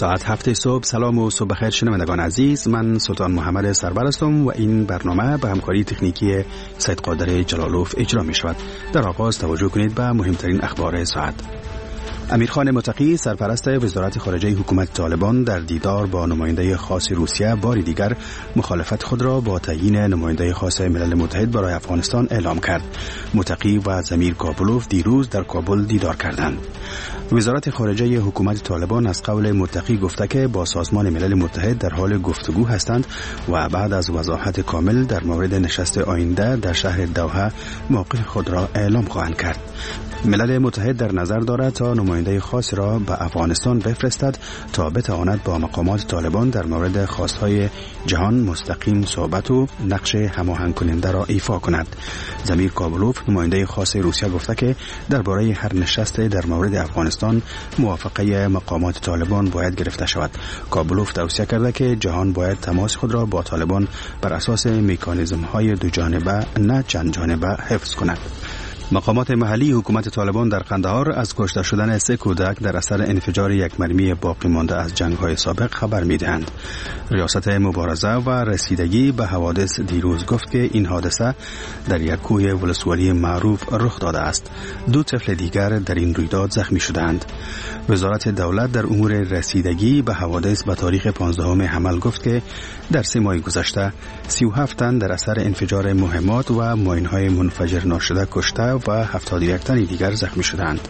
ساعت 7 صبح. سلام و صبح بخیر شنوندگان عزیز، من سلطان محمد سرور هستم و این برنامه به همکاری تکنیکی سید قادر جلالوف اجرا می شود. در آغاز توجه کنید به مهمترین اخبار ساعت. امیرخان متقی سرپرست وزارت خارجه حکومت طالبان در دیدار با نماینده خاص روسیه بار دیگر مخالفت خود را با تعیین نماینده خاص ملل متحد برای افغانستان اعلام کرد. متقی و زمیر کابلوف دیروز در کابل دیدار کردند. وزارت خارجه حکومت طالبان از قول متقی گفته که با سازمان ملل متحد در حال گفتگو هستند و بعد از وضاحت کامل در مورد نشست آینده در شهر دوحه موقف خود را اعلام خواهند کرد. ملل متحد در نظر دارد تا نماینده خاص را به افغانستان بفرستد تا بتواند با مقامات طالبان در مورد خواستهای جهان مستقیم صحبت و نقش هماهنگ کننده را ایفا کند. زمیر کابلوف نماینده خاص روسیه گفته که درباره هر نشست در مورد افغانستان موافقه مقامات طالبان باید گرفته شود. کابلوف توصیه کرده که جهان باید تماس خود را با طالبان بر اساس مکانیزم‌های دو جانبه نه چند جانبه حفظ کند. مقامات محلی حکومت طالبان در قندهار از کشته شدن 3 کودک در اثر انفجار یک مرمی باقی مانده از جنگ‌های سابق خبر می‌دهند. ریاست مبارزه و رسیدگی به حوادث دیروز گفت که این حادثه در یک کوه ولسوالی معروف رخ داده است. 2 طفل دیگر در این رویداد زخمی شدند. وزارت دولت در امور رسیدگی به حوادث به تاریخ 15 حمل گفت که در 3 ماه گذشته 37 تن در اثر انفجار مهمات و ماین‌های منفجر ناشده کشته و 71 تن دیگر زخمی شدند.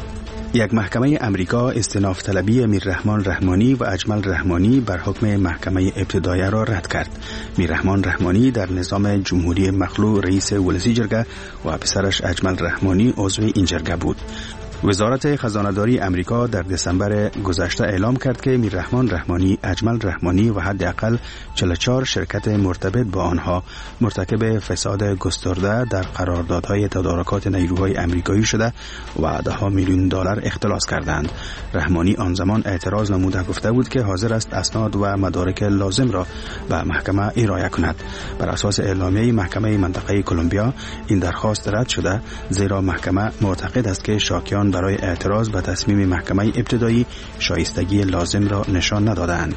یک محکمه امریکا استئناف طلبی امیررحمان رحمانی و اجمل رحمانی بر حکم محکمه ابتداییه را رد کرد. امیررحمان رحمانی در نظام جمهوری مخلوع رئیس ولسی جرگه و پسرش اجمل رحمانی عضو این جرگه بود. وزارت خزانه‌داری امریکا در دسامبر گذشته اعلام کرد که امیررحمان رحمانی، اجمل رحمانی و حداقل 44 شرکت مرتبط با آنها مرتکب فساد گسترده در قراردادهای تدارکات نیروهای امریکایی شده و $10 میلیون اختلاس کردند. رحمانی آن زمان اعتراض نموده گفته بود که حاضر است اسناد و مدارک لازم را به محکمه ارائه کند. بر اساس اعلامیه محکمه منطقه کلمبیا این درخواست رد شده، زیرا محکمه معتقد است که شاکیان برای اعتراض به تصمیم محکمه ابتدایی شایستگی لازم را نشان ندادند.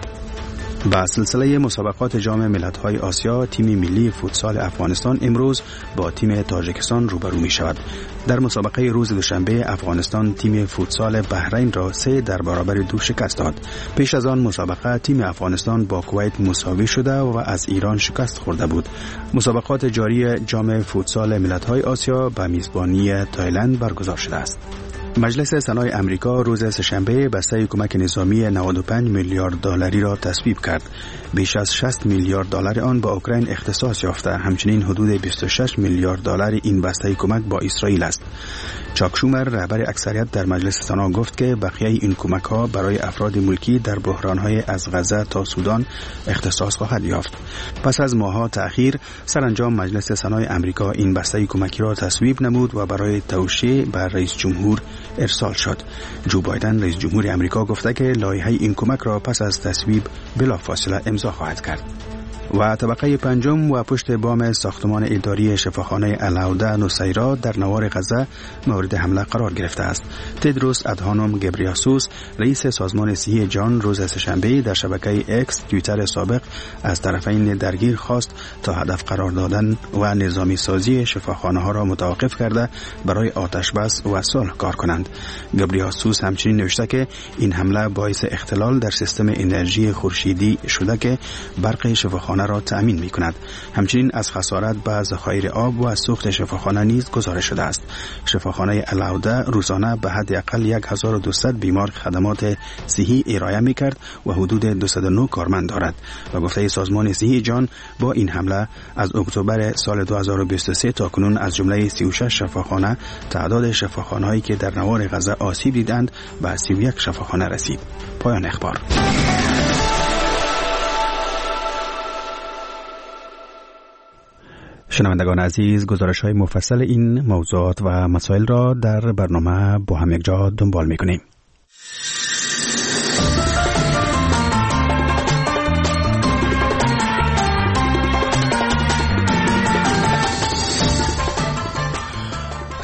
با سلسله مسابقات جام ملت‌های آسیا، تیم ملی فوتسال افغانستان امروز با تیم تاجیکستان روبرو می شود. در مسابقه روز دوشنبه افغانستان تیم فوتسال بحرین را 3-2 شکست داد. پیش از آن مسابقه تیم افغانستان با کویت مساوی شده و از ایران شکست خورده بود. مسابقات جاری جام فوتسال ملت‌های آسیا به میزبانی تایلند برگزار شده است. مجلس سنای امریکا روز سه‌شنبه بسته کمک نظامی 95 میلیارد دلاری را تصویب کرد. بیش از 60 میلیارد دلار آن با اوکراین اختصاص یافته. همچنین حدود 26 میلیارد دلار این بسته کمک با اسرائیل است. چاک شومر رهبر اکثریت در مجلس سنا گفت که بقیه این کمک ها برای افراد ملکی در بحران های از غزه تا سودان اختصاص خواهد یافت. پس از ماه‌ها تأخیر سرانجام مجلس سنای امریکا این بسته کمکی را تصویب نمود و برای توشیح بر رئیس جمهور ارسال شد. جو بایدن رئیس جمهور امریکا گفته که لایحه این کمک را پس از تصویب بلافاصله امضا خواهد کرد. و طبقه 5 و پشت بام ساختمان اداری شفاخانه العوده نصیرا در نوار غزه مورد حمله قرار گرفته است. تدروس ادهانوم گبریاسوس رئیس سازمان صحی جهان روز سه‌شنبه در شبکه اکس توییتر سابق از طرفین درگیر خواست تا هدف قرار دادن و نظامی سازی شفاخانه ها را متوقف کرده برای آتش بس و صلح کار کنند. گبریاسوس همچنین نوشته که این حمله باعث اختلال در سیستم انرژی خورشیدی شده که برق شفاخانه را تأمین می کند. همچنین از خسارت به ذخایر آب و از سوخت شفاخانه نیز گزارش شده است. شفاخانه العوده روزانه به حداقل 1200 بیمار خدمات صحی ارائه می کرد و حدود 209 کارمند دارد و گفته سازمان صحی جهان با این حمله از اکتبر سال 2023 تا کنون از جمله 36 شفاخانه تعداد شفاخانه هایی که در نوار غزه آسیب دیدند به 31 شفاخانه رسید. پایان اخبار. شنوندگان عزیز، گزارش‌های مفصل این موضوعات و مسائل را در برنامه با هم یکجا دنبال می‌کنیم.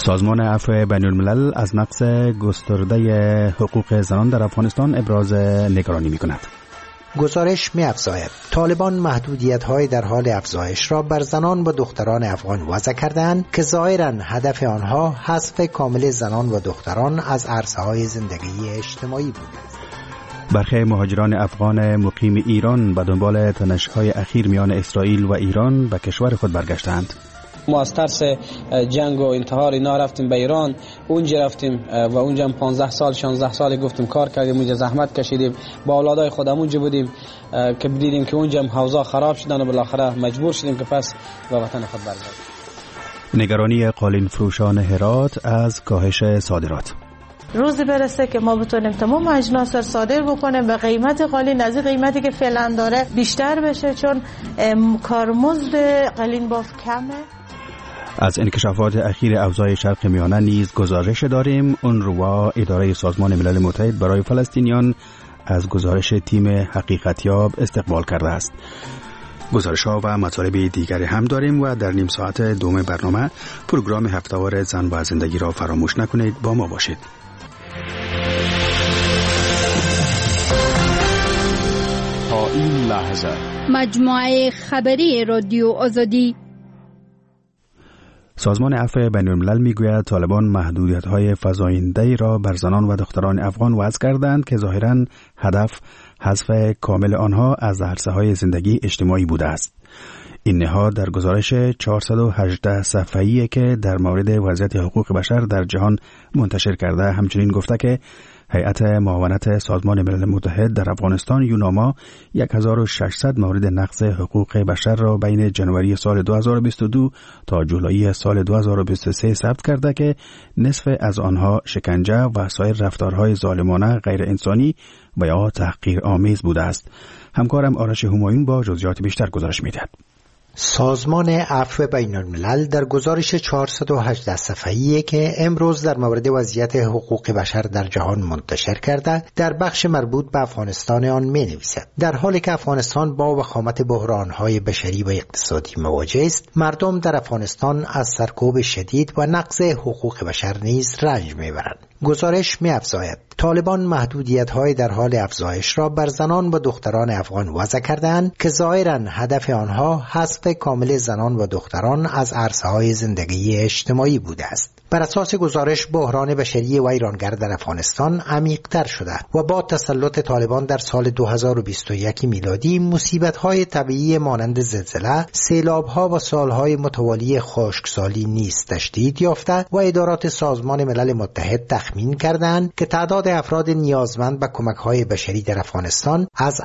سازمان عفو بین الملل از نقص گسترده حقوق زنان در افغانستان ابراز نگرانی می کند. گزارش می افزاید طالبان محدودیت‌های در حال افزایش را بر زنان و دختران افغان وضع کردند که ظاهراً هدف آنها حذف کامل زنان و دختران از عرصه‌های زندگی اجتماعی بوده است. برخی مهاجران افغان مقیم ایران به دنبال تنش‌های اخیر میان اسرائیل و ایران به کشور خود برگشتند. ما از ترس جنگ و انتحار اینا رفتیم به ایران، اونجا رفتیم و اونجا 15 سال 16 سال گفتیم کار کردیم، اونجا زحمت کشیدیم، با اولادای خودم اونجا بودیم که دیدیم که اونجا حوضا خراب شدن و بالاخره مجبور شدیم که پس به وطن خود برگردیم. نگرانی قالین فروشان هرات از کاهش صادرات. روزی برسه که ما بتونیم تمام اجناس رو صادر بکنیم و قیمت قالین از قیمتی که فعلا داره بیشتر بشه، چون کارمزد قالین بافت کمه. از انکشافات اخیر اوضاع شرق میانه نیز گزارش داریم. اونروا، اداره سازمان ملل متحد برای فلسطینیان، از گزارش تیم حقیقتیاب استقبال کرده است. گزارش‌ها و مطالب دیگری هم داریم و در نیم ساعت دوم برنامه پروگرام هفته‌وار زن و زندگی را فراموش نکنید، با ما باشید. تا این لحظه مجموعه خبری رادیو آزادی. سازمان عفو بین الملل میگوید طالبان محدودیت‌های فزاینده‌ای را بر زنان و دختران افغان وضع کردند که ظاهراً هدف حذف کامل آنها از عرصه‌های زندگی اجتماعی بوده است. این نهاد در گزارش 418 صفحه‌ای که در مورد وضعیت حقوق بشر در جهان منتشر کرده همچنین گفته که هیئت معاونت سازمان ملل متحد در افغانستان یوناما 1600 مورد نقض حقوق بشر را بین جنوری سال 2022 تا جولای سال 2023 ثبت کرده که نصف از آنها شکنجه و سایر رفتارهای ظالمانه غیر انسانی و یا تحقیرآمیز بوده است. همکارم آرش همایون با جزئیات بیشتر گزارش می‌دهد. سازمان عفو بین الملل در گزارش 418 صفحه‌ای که امروز در مورد وضعیت حقوق بشر در جهان منتشر کرده در بخش مربوط به افغانستان آن می‌نویسد در حالی که افغانستان با وخامت بحران‌های بشری و اقتصادی مواجه است، مردم در افغانستان از سرکوب شدید و نقض حقوق بشر نیز رنج می‌برند. گزارش می‌افزاید طالبان محدودیت‌های در حال افزایش را بر زنان و دختران افغان وضع کردند که ظاهراً هدف آنها حذف کامل زنان و دختران از عرصه‌های زندگی اجتماعی بوده است. بر اساس گزارش بحران بشری و ویرانگر در افغانستان عمیق‌تر شده و با تسلط طالبان در سال 2021 میلادی مصیبت‌های طبیعی مانند زلزله، سیلاب‌ها و سال‌های متوالی خشکسالی نیز تشدید یافته و ادارات سازمان ملل متحد تخمین کردند که تعداد افراد نیازمند به کمک‌های بشری در افغانستان از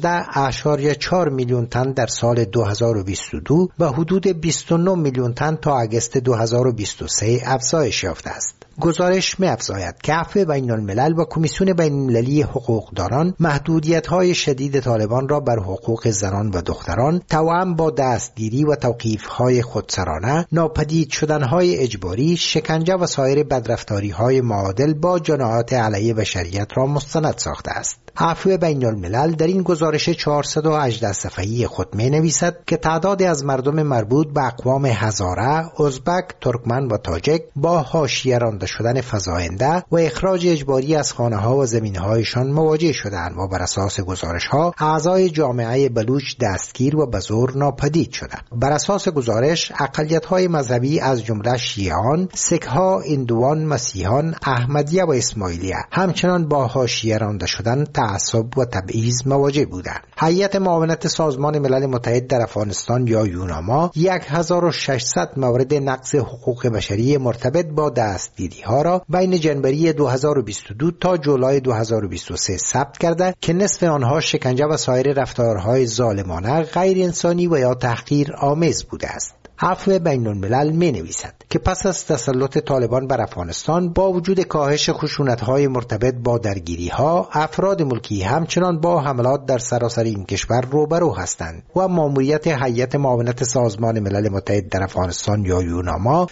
18.4 میلیون تن در سال 2022 به حدود 29 میلیون تن تا اگست 2023 افزایش یافته است. گزارش می‌افزاید که عفو بین الملل و کمیسیون بین المللی حقوقداران محدودیت‌های شدید طالبان را بر حقوق زنان و دختران توأم با دستگیری و توقیف‌های خودسرانه، ناپدید شدن‌های اجباری، شکنجه و سایر بدرفتاری‌های معادل با جنایات علیه بشریت را مستند ساخته است. عفو بین الملل در این گزارش 418 صفحه‌ای خود می‌نویسد که تعدادی از مردم مربوط به اقوام هزاره، ازبک، ترکمن و تاجک با حاشیه رانده شدن فزاینده و اخراج اجباری از خانه‌ها و زمین‌هایشان مواجه شدند و بر اساس گزارش‌ها اعضای جامعه بلوچ دستگیر و به زور ناپدید شدند. بر اساس گزارش اقلیت‌های مذهبی از جمله شیعیان، سیک‌ها، هندوان، مسیحیان، احمدیه و اسماعیلیه همچنان با حاشیه رانده شدن، تعصب و تبعیض مواجه بودند. هیئت معاونت سازمان ملل متحد در افغانستان یا یوناما 1600 مورد نقض حقوق بشری مرتبط با دستگیری‌ها را بین جنوری 2022 تا جولای 2023 ثبت کرده که نصف آنها شکنجه و سایر رفتارهای ظالمانه، غیر انسانی و یا تحقیر آمیز بوده است. عفو بین الملل می نویسد که پس از تسلط طالبان بر افغانستان با وجود کاهش خشونت‌های مرتبط با درگیری‌ها، افراد ملکی همچنان با حملات در سراسر این کشور روبرو هستند و ماموریت هیئت معاونت سازمان ملل متحد در افغانستان یا یوناما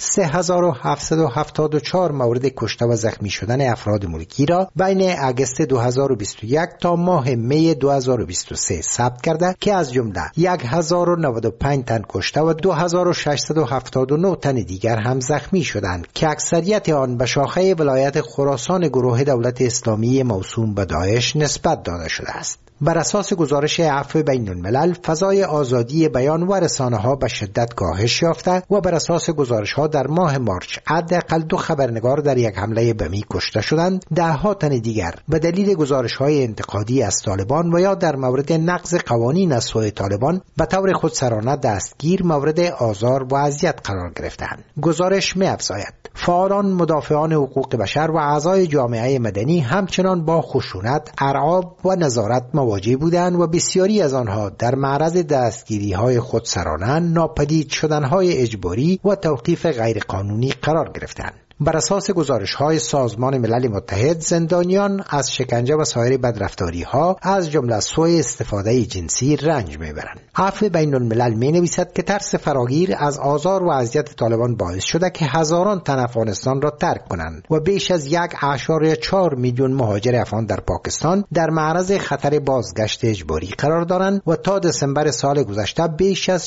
3774 مورد کشته و زخمی شدن افراد ملکی را بین اگست 2021 تا ماه می 2023 ثبت کرده که از جمله 1095 تن کشته و 2000 679 تن دیگر هم زخمی شدند که اکثریت آن به شاخه ولایت خراسان گروه دولت اسلامی موسوم به داعش نسبت داده شده است. بر اساس گزارش عفو بین الملل، فضای آزادی بیان و رسانه ها به شدت کاهش یافته و بر اساس گزارش ها در ماه مارچ حداقل 2 خبرنگار در یک حمله بمی کشته شدند، 10 تن دیگر به دلیل گزارش های انتقادی از طالبان و یا در مورد نقض قوانین از سوی طالبان به طور خودسرانه دستگیر مورد آزار و اذیت قرار گرفتند. گزارش می‌افزاید فعالان مدافعان حقوق بشر و اعضای جامعه مدنی همچنان با خشونت، ارعاب و نظارت مواجه بودند و بسیاری از آنها در معرض دستگیری‌های خودسرانه، ناپدید شدن‌های اجباری و توقیف غیرقانونی قرار گرفتند. بر اساس گزارش‌های سازمان ملل متحد، زندانیان از شکنجه و سایر بدرفتاری‌ها از جمله سوء استفاده جنسی رنج می‌برند. عفو بین الملل می‌نویسد که ترس فراگیر از آزار و اذیت طالبان باعث شده که هزاران تن افغانستان را ترک کنند و بیش از 1.4 میلیون مهاجر افغان در پاکستان در معرض خطر بازگشت اجباری قرار دارند و تا دسامبر سال گذشته بیش از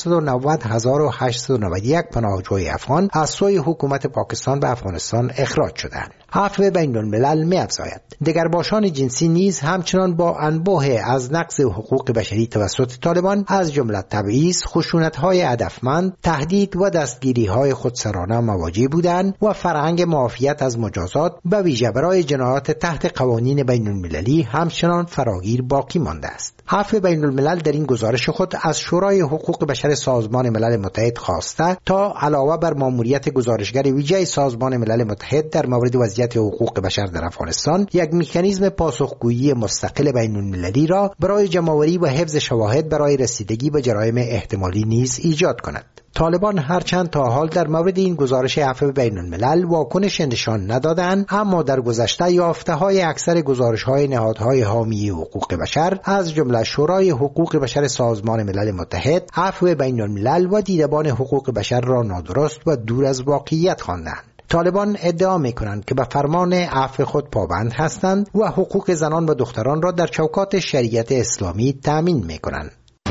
490,891 پناهجوی افغان از سوی حکومت پاکستان به افغانستان اخراج شدند. عفو بین الملل می‌افزاید دگرباشان جنسی نیز همچنان با انبوه از نقض حقوق بشری توسط طالبان از جمله تبعیض، خشونت‌های هدفمند، تهدید و دستگیری‌های خودسرانه مواجه بودند و فرهنگ معافیت از مجازات به ویژه برای جنایات تحت قوانین بین المللی همچنان فراگیر باقی مانده است. عفو بین الملل در این گزارش خود از شورای حقوق بشر سازمان ملل متحد خواسته تا علاوه بر ماموریت گزارشگر ویژه سازمان ملل متحد در مورد وضعیت حقوق بشر در افغانستان، یک مکانیزم پاسخگویی مستقل بین المللی را برای جمع‌آوری و حفظ شواهد برای رسیدگی به جرایم احتمالی نیز ایجاد کند. طالبان هرچند تا حال در مورد این گزارش عفو بین الملل واکنش نشان ندادند، اما در گذشته یافته‌های اکثر گزارش‌های نهادهای حامی حقوق بشر از جمله شورای حقوق بشر سازمان ملل متحد، عفو بین الملل و دیدبان حقوق بشر را نادرست و دور از واقعیت خواندند. طالبان ادعا می‌کنند که به فرمان عفو خود پابند هستند و حقوق زنان و دختران را در چوکات شریعت اسلامی تأمین می‌کنند.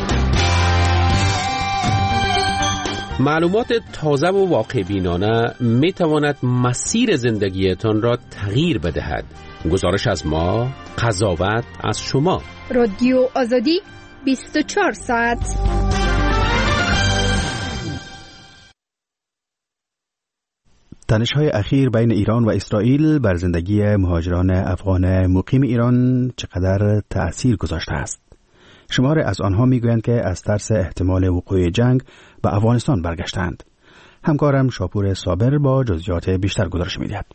معلومات تازه و واقع بینانه می تواند مسیر زندگیتان را تغییر بدهد. گزارش از ما، قضاوت از شما. رادیو آزادی 24 ساعت. تنش‌های اخیر بین ایران و اسرائیل بر زندگی مهاجران افغان مقیم ایران چقدر تأثیر گذاشته است؟ شمار از آنها میگویند که از ترس احتمال وقوع جنگ به افغانستان برگشتند. همکارم شاپور صابر با جزئیات بیشتر گزارش می‌دهد.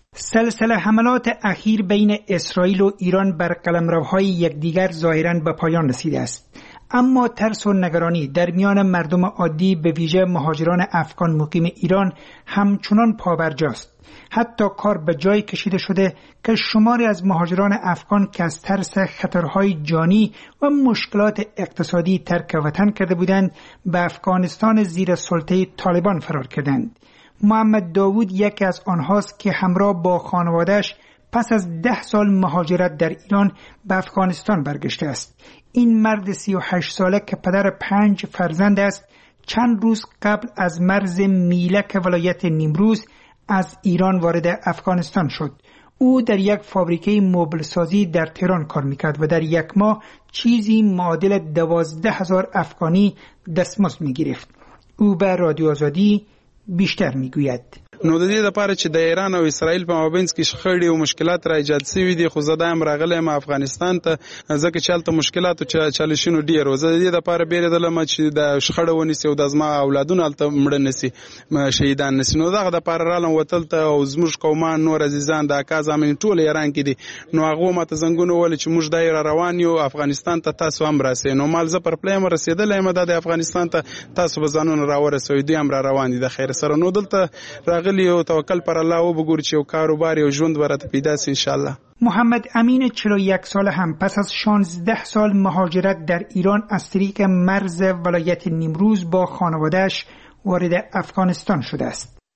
سلسله حملات اخیر بین اسرائیل و ایران بر قلمروهای یکدیگر ظاهراً به پایان رسیده است. اما ترس و نگرانی در میان مردم عادی به ویژه مهاجران افغان مقیم ایران همچنان پابرجاست. حتی کار به جای کشیده شده که شماری از مهاجران افغان که از ترس خطرهای جانی و مشکلات اقتصادی ترک وطن کرده بودند به افغانستان زیر سلطه طالبان فرار کردند. محمد داوود یکی از آنهاست که همراه با خانواده‌اش پس از 10 سال مهاجرت در ایران به افغانستان برگشته است. این مرد 38 ساله که پدر 5 فرزند است چند روز قبل از مرز میلک ولایت نیمروز از ایران وارد افغانستان شد. او در یک فابریکه مبل سازی در تهران کار میکرد و در یک ماه چیزی معادل 12,000 افغانی دستمزد میگرفت. او به رادیو آزادی بیشتر میگوید. نو د دې لپاره چې د ایران او اسرائیل په مابینځ کې شخړې او مشکلات را ایجاد شوي دي، خو زه دا هم راغلی افغانستان ته ځکه چې هلته مشکلات او چالشونه ډېر و. زه د دې لپاره بیرېدلم چې د شخړه ونیسي او د زما اولادونه هلته مړه نسي، شهیدان نسي. نو دغه دپاره رالم وتل ته او زموږ قومان نور عزیزان د اکا زامن ټول ایران کې دي. نو هغو ماته زنګونه وویل چې موږ دا را روان یو افغانستان ته، تاسو هم راسئ. نو مال زه پر پلی م رسېدلی یم د افغانستان ته، تاسو به ځانونه راورسوئ. دوی هم را روان دي د خیر سره. نو دلته راغلي او توکل پر الله و بگور چې یو کاروبار یو ژوند برات پیدا سي انشالله. محمد امین 41 ساله هم پس از 16 سال مهاجرت در ایران از طریق مرز ولایت نیمروز با خانواده‌اش وارد افغانستان شده است.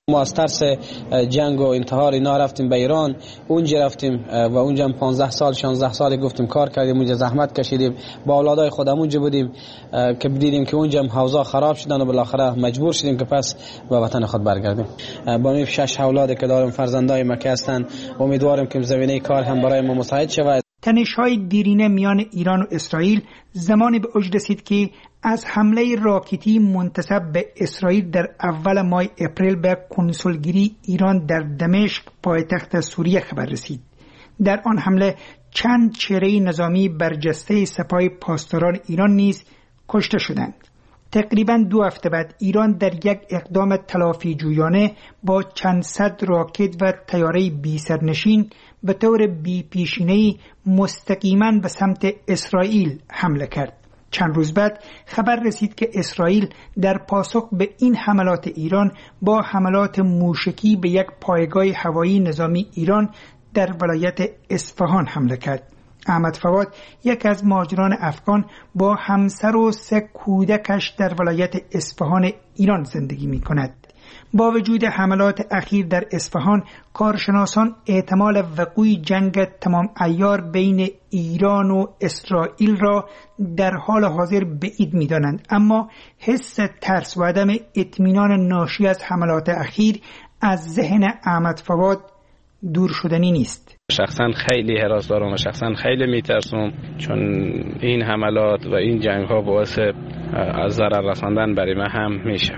ما از ترس جنگ و انتحار اینا رفتیم به ایران، اونجا رفتیم و اونجا 15 سال 16 سال گفتیم کار کردیم، اونجا زحمت کشیدیم، با اولادای خودم اونجا بودیم که دیدیم که اونجا حوضا خراب شدن و بالاخره مجبور شدیم که پس به وطن خود برگردیم. با می 6 اولادی که دارم فرزندای مکه هستند، امیدوارم که زمینه کار هم برای ما مساعد شود. تنش‌های دیرینه میان ایران و اسرائیل زمانی به اوج رسید که از حمله راکتی منتسب به اسرائیل در اول ماه اپریل به کنسولگری ایران در دمشق پایتخت سوریه خبر رسید. در آن حمله چند چهره نظامی برجسته سپاه پاسداران ایران نیز کشته شدند. تقریباً 2 هفته بعد ایران در یک اقدام تلافی جویانه با چند صد راکت و طیاره بی سرنشین به طور بی پیشینه‌ای مستقیما به سمت اسرائیل حمله کرد. چند روز بعد خبر رسید که اسرائیل در پاسخ به این حملات ایران با حملات موشکی به یک پایگاه هوایی نظامی ایران در ولایت اصفهان حمله کرد. احمد فواد، یک از مهاجران افغان، با همسر و 3 کودکش در ولایت اصفهان ایران زندگی می کند. با وجود حملات اخیر در اصفهان، کارشناسان احتمال وقوع جنگ تمام عیار بین ایران و اسرائیل را در حال حاضر بعید می دانند، اما حس ترس و عدم اطمینان ناشی از حملات اخیر از ذهن احمد فواد دور شدنی نیست. شخصا خیلی هراس دارم و شخصا خیلی میترسم، چون این حملات و این جنگ ها باعث از ضرر رساندن برای من هم میشه.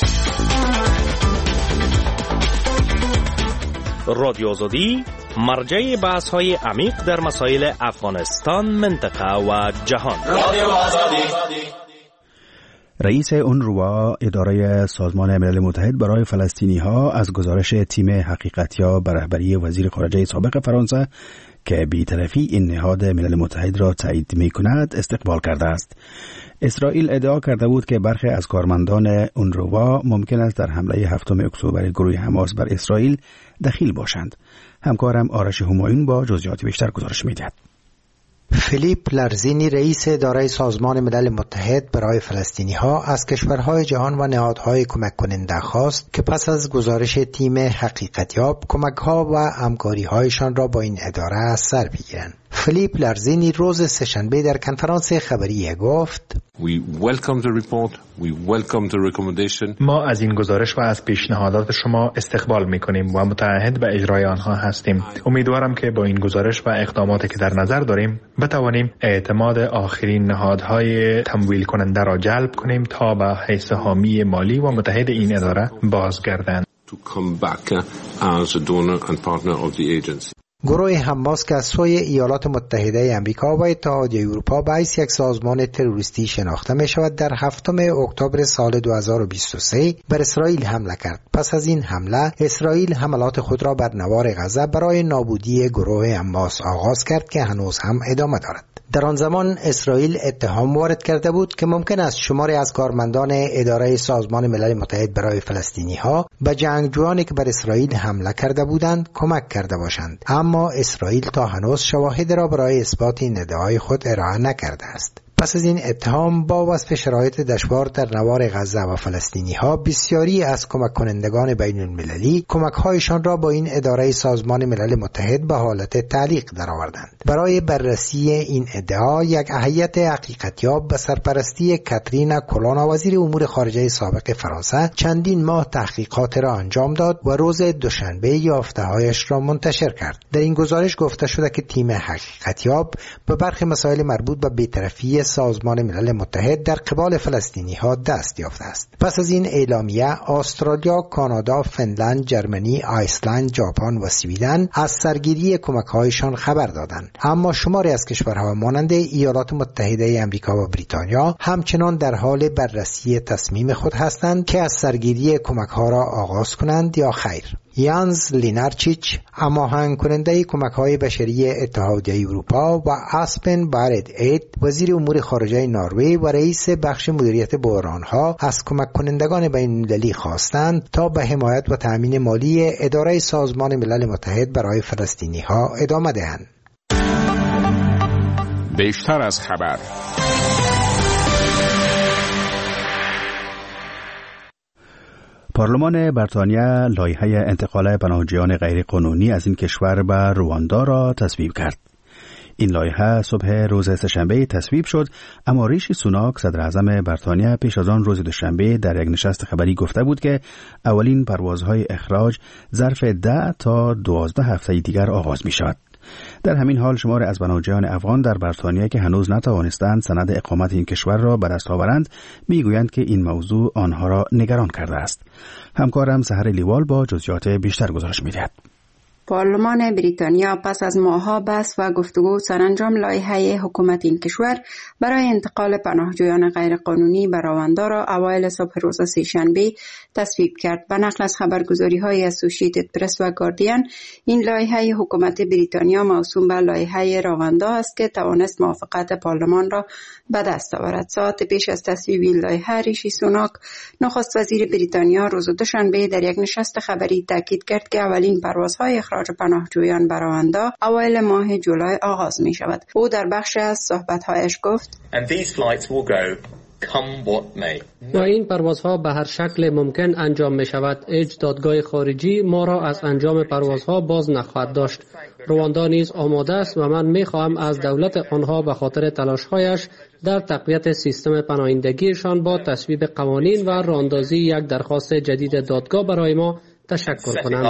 رادیو آزادی مرجع بحث های عمیق در مسائل افغانستان، منطقه و جهان. رادیو آزادی. رئیس اونروا، اداره سازمان ملل متحد برای فلسطینی ها، از گزارش تیم حقیقتیاب به رهبری وزیر خارجه سابق فرانسه که بی‌طرفی این نهاد ملل متحد را تایید می‌کند استقبال کرده است. اسرائیل ادعا کرده بود که برخی از کارمندان اونروا ممکن است در حمله 7 اکتبر گروه حماس بر اسرائیل دخیل باشند. همکارم آرش همایون با جزئیات بیشتر گزارش می‌دهد. فیلیپ لارزینی، رئیس اداره سازمان ملل متحد برای فلسطینی ها، از کشورهای جهان و نهادهای کمک کننده خواست که پس از گزارش تیم حقیقتیاب کمک ها و همکاری هایشان را با این اداره از سر بگیرند. فیلیپ لارزینی روز سه‌شنبه در کنفرانس خبری گفت: ما از این گزارش و از پیشنهادات شما استقبال می‌کنیم و متعهد به اجرای آنها هستیم. امیدوارم که با این گزارش و اقداماتی که در نظر داریم بتوانیم اعتماد آخرین نهادهای تمویل کننده را جلب کنیم تا به حیث حامی مالی و متحد این اداره بازگردند. گروه حماس که از سوی ایالات متحده آمریکا و اتحادیه اروپا به حیث یک سازمان تروریستی شناخته می شود، در 7 اکتبر سال 2023 بر اسرائیل حمله کرد. پس از این حمله، اسرائیل حملات خود را بر نوار غزه برای نابودی گروه حماس آغاز کرد که هنوز هم ادامه دارد. در آن زمان اسرائیل اتهام وارد کرده بود که ممکن است شماری از کارمندان اداره سازمان ملل متحد برای فلسطینی ها به جنگجویانی که بر اسرائیل حمله کرده بودند کمک کرده باشند، اما اسرائیل تا هنوز شواهد را برای اثبات این ادعای خود ارائه نکرده است. پس از این اتهام، با وصف شرایط دشوار در نوار غزه و فلسطینی ها، بسیاری از کمک کنندگان بین المللی کمک هایشان را با این اداره سازمان ملل متحد به حالت تعلیق درآوردند. برای بررسی این ادعا، یک هیئت حقیقتیاب به سرپرستی کاترین کولونا، وزیر امور خارجه سابق فرانسه، چندین ماه تحقیقات را انجام داد و روز دوشنبه یافته‌هایش را منتشر کرد. در این گزارش گفته شده که تیم حقیقتیاب به برخی مسائل مربوط به بی‌طرفی سازمان ملل متحد در قبال فلسطینی ها دست یافته است. پس از این اعلامیه، استرالیا، کانادا، فنلند، جرمنی، آیسلند، ژاپن و سویدن از سرگیری کمک‌هایشان خبر دادند. اما شماری از کشورها مانند ایالات متحده آمریکا و بریتانیا همچنان در حال بررسی تصمیم خود هستند که از سرگیری کمک‌ها را آغاز کنند یا خیر. یانز لینارچیچ، هماهنگ کننده کمک‌های بشری اتحادیه اروپا، و اسپن بارد اید، وزیر امور خارجه نروژ و رئیس بخش مدیریت بحران‌ها، از کمک کنندگان بین‌المللی خواستند تا به حمایت و تأمین مالی اداره سازمان ملل متحد برای فلسطینی‌ها ادامه دهند. بیشتر از خبر. پارلمان بریتانیا لایحه انتقال پناهجویان غیرقانونی از این کشور به رواندا را تصویب کرد. این لایحه صبح روز سه‌شنبه تصویب شد، اما ریشی سوناک صدر اعظم بریتانیا پیش از آن روز دوشنبه در یک نشست خبری گفته بود که اولین پروازهای اخراج ظرف 10 تا 12 هفته دیگر آغاز می شود. در همین حال شمار از پناهجویان افغان در بریتانیا که هنوز نتوانستند سند اقامت این کشور را به دست آورند میگویند که این موضوع آنها را نگران کرده است. همکارم سحر لیوال با جزئیات بیشتر گزارش می‌دهد. پارلمان بریتانیا پس از ماه‌ها بحث و گفتگو سرانجام لایحه حکومت این کشور برای انتقال پناهجویان غیرقانونی به رواندا را اوایل صبح روز سه‌شنبه تصویب کرد. به نقل از خبرگزاری‌های اسوسییتد پرس و گاردین، این لایحه حکومت بریتانیا موسوم به لایحه رواندا است که توانست موافقت پارلمان را به دست آورد. ساعت پیش از تصویب این لایحه، ریشی سوناک نخست وزیر بریتانیا روز دوشنبه در یک نشست خبری تاکید کرد که اولین پروازهای اخراج پناهجویان به رواندا اوایل ماه جولای آغاز می شود. او در بخش از صحبت‌هایش گفت: و این پروازها به هر شکل ممکن انجام می شود. هیچ دادگاه خارجی ما را از انجام پروازها باز نخواهد داشت. رواندا نیز آماده است و من می خواهم از دولت آنها به خاطر تلاش‌هایش در تقویت سیستم پناهندگیشان با تصویب قوانین و راهاندازی یک درخواست جدید دادگاه برای ما تشکر کنم.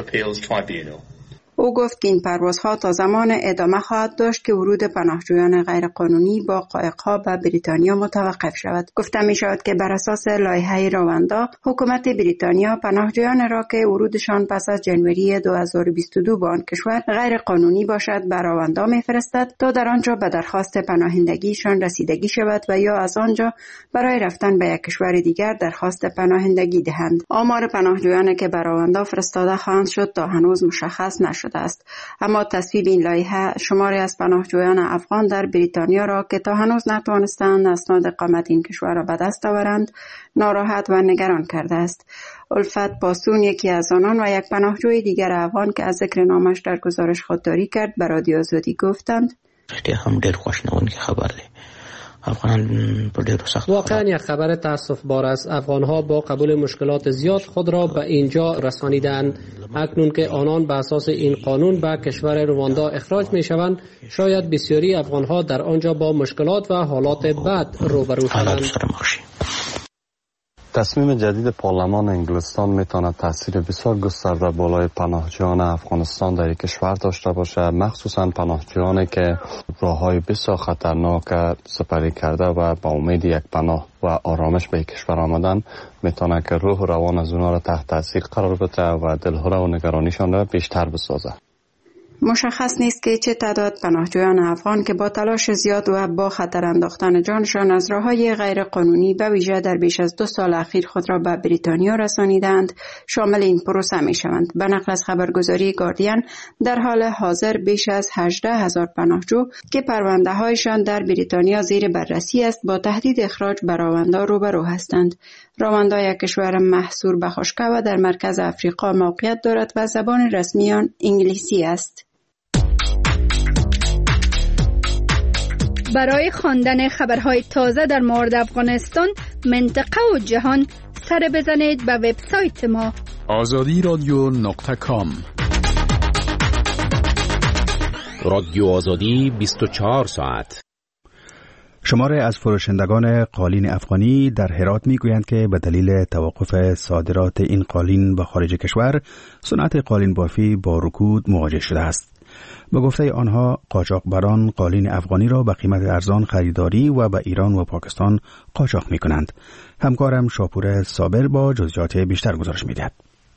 او گفت که این پروازها تا زمان ادامه خواهد داشت که ورود پناهجویان غیرقانونی با قایق‌ها به بریتانیا متوقف شود. گفته می شود که بر اساس لایحه رواندا، حکومت بریتانیا پناهجویان را که ورودشان پس از جنوری 2022 به آن کشور غیرقانونی باشد به رواندا می‌فرستد تا در آنجا به درخواست پناهندگیشان رسیدگی شود و یا از آنجا برای رفتن به یک کشور دیگر درخواست پناهندگی دهند. آمار پناهجویانی که به رواندا فرستاده خواهند شد تا هنوز مشخص نشد است. اما تصویب این لایحه شماری از پناهجویان افغان در بریتانیا را که تا هنوز نتوانستند اسناد اقامت این کشور را به دست آورند ناراحت و نگران کرده است. الفت پاسون، یکی از آنان و یک پناهجوی دیگر افغان که از ذکر نامش در گزارش خودداری کرد، به رادیو آزادی گفتند: هم ډېر خوشنونکی خبر دی. واقعا یک خبر تاسف بار است. افغانها با قبول مشکلات زیاد خود را به اینجا رسانیدند. اکنون که آنان به اساس این قانون به کشور رواندا اخراج می شوند، شاید بسیاری افغانها در آنجا با مشکلات و حالات بد روبرو شوند. تصمیم جدید پارلمان انگلستان میتواند تاثیر بسیار گسترده بالای پناهجویان افغانستان در یک کشور داشته باشد، مخصوصا پناهجویانی که راههای بسیار خطرناک سپری کرده و با امید یک پناه و آرامش به کشور آمدن میتواند که روح و روان از اونها را تحت تاثیر قرار بده و دلهره و نگرانیشان را بیشتر بسازد. مشخص نیست که چه تعداد پناهجویان افغان که با تلاش زیاد و با خطر انداختن جانشان از راههای غیر قانونی به ویژه در بیش از 2 سال اخیر خود را به بریتانیا رسانیدند شامل این پروسه می شوند. به نقل از خبرگزاری گاردین، در حال حاضر بیش از 18,000 پناهجو که پرونده هایشان در بریتانیا زیر بررسی است با تهدید اخراج به رواندا روبرو هستند. رواندا یک کشور محصور به خشکی و در مرکز افریقا موقعیت دارد و زبان رسمی آن انگلیسی است. برای خواندن خبرهای تازه در مورد افغانستان، منطقه و جهان، سر بزنید به وبسایت ما azadiradyo.com. رادیو آزادی 24 ساعت. شماره از فروشندگان قالین افغانی در هرات میگویند که به دلیل توقف صادرات این قالین به خارج کشور، صنعت قالین بافی با رکود مواجه شده است. به گفته آنها، قاچاقبران قالین افغانی را به قیمت ارزان خریداری و به ایران و پاکستان قاچاق می‌کنند. همکارم شاپور صابر با جزئیات بیشتر گزارش می‌دهد.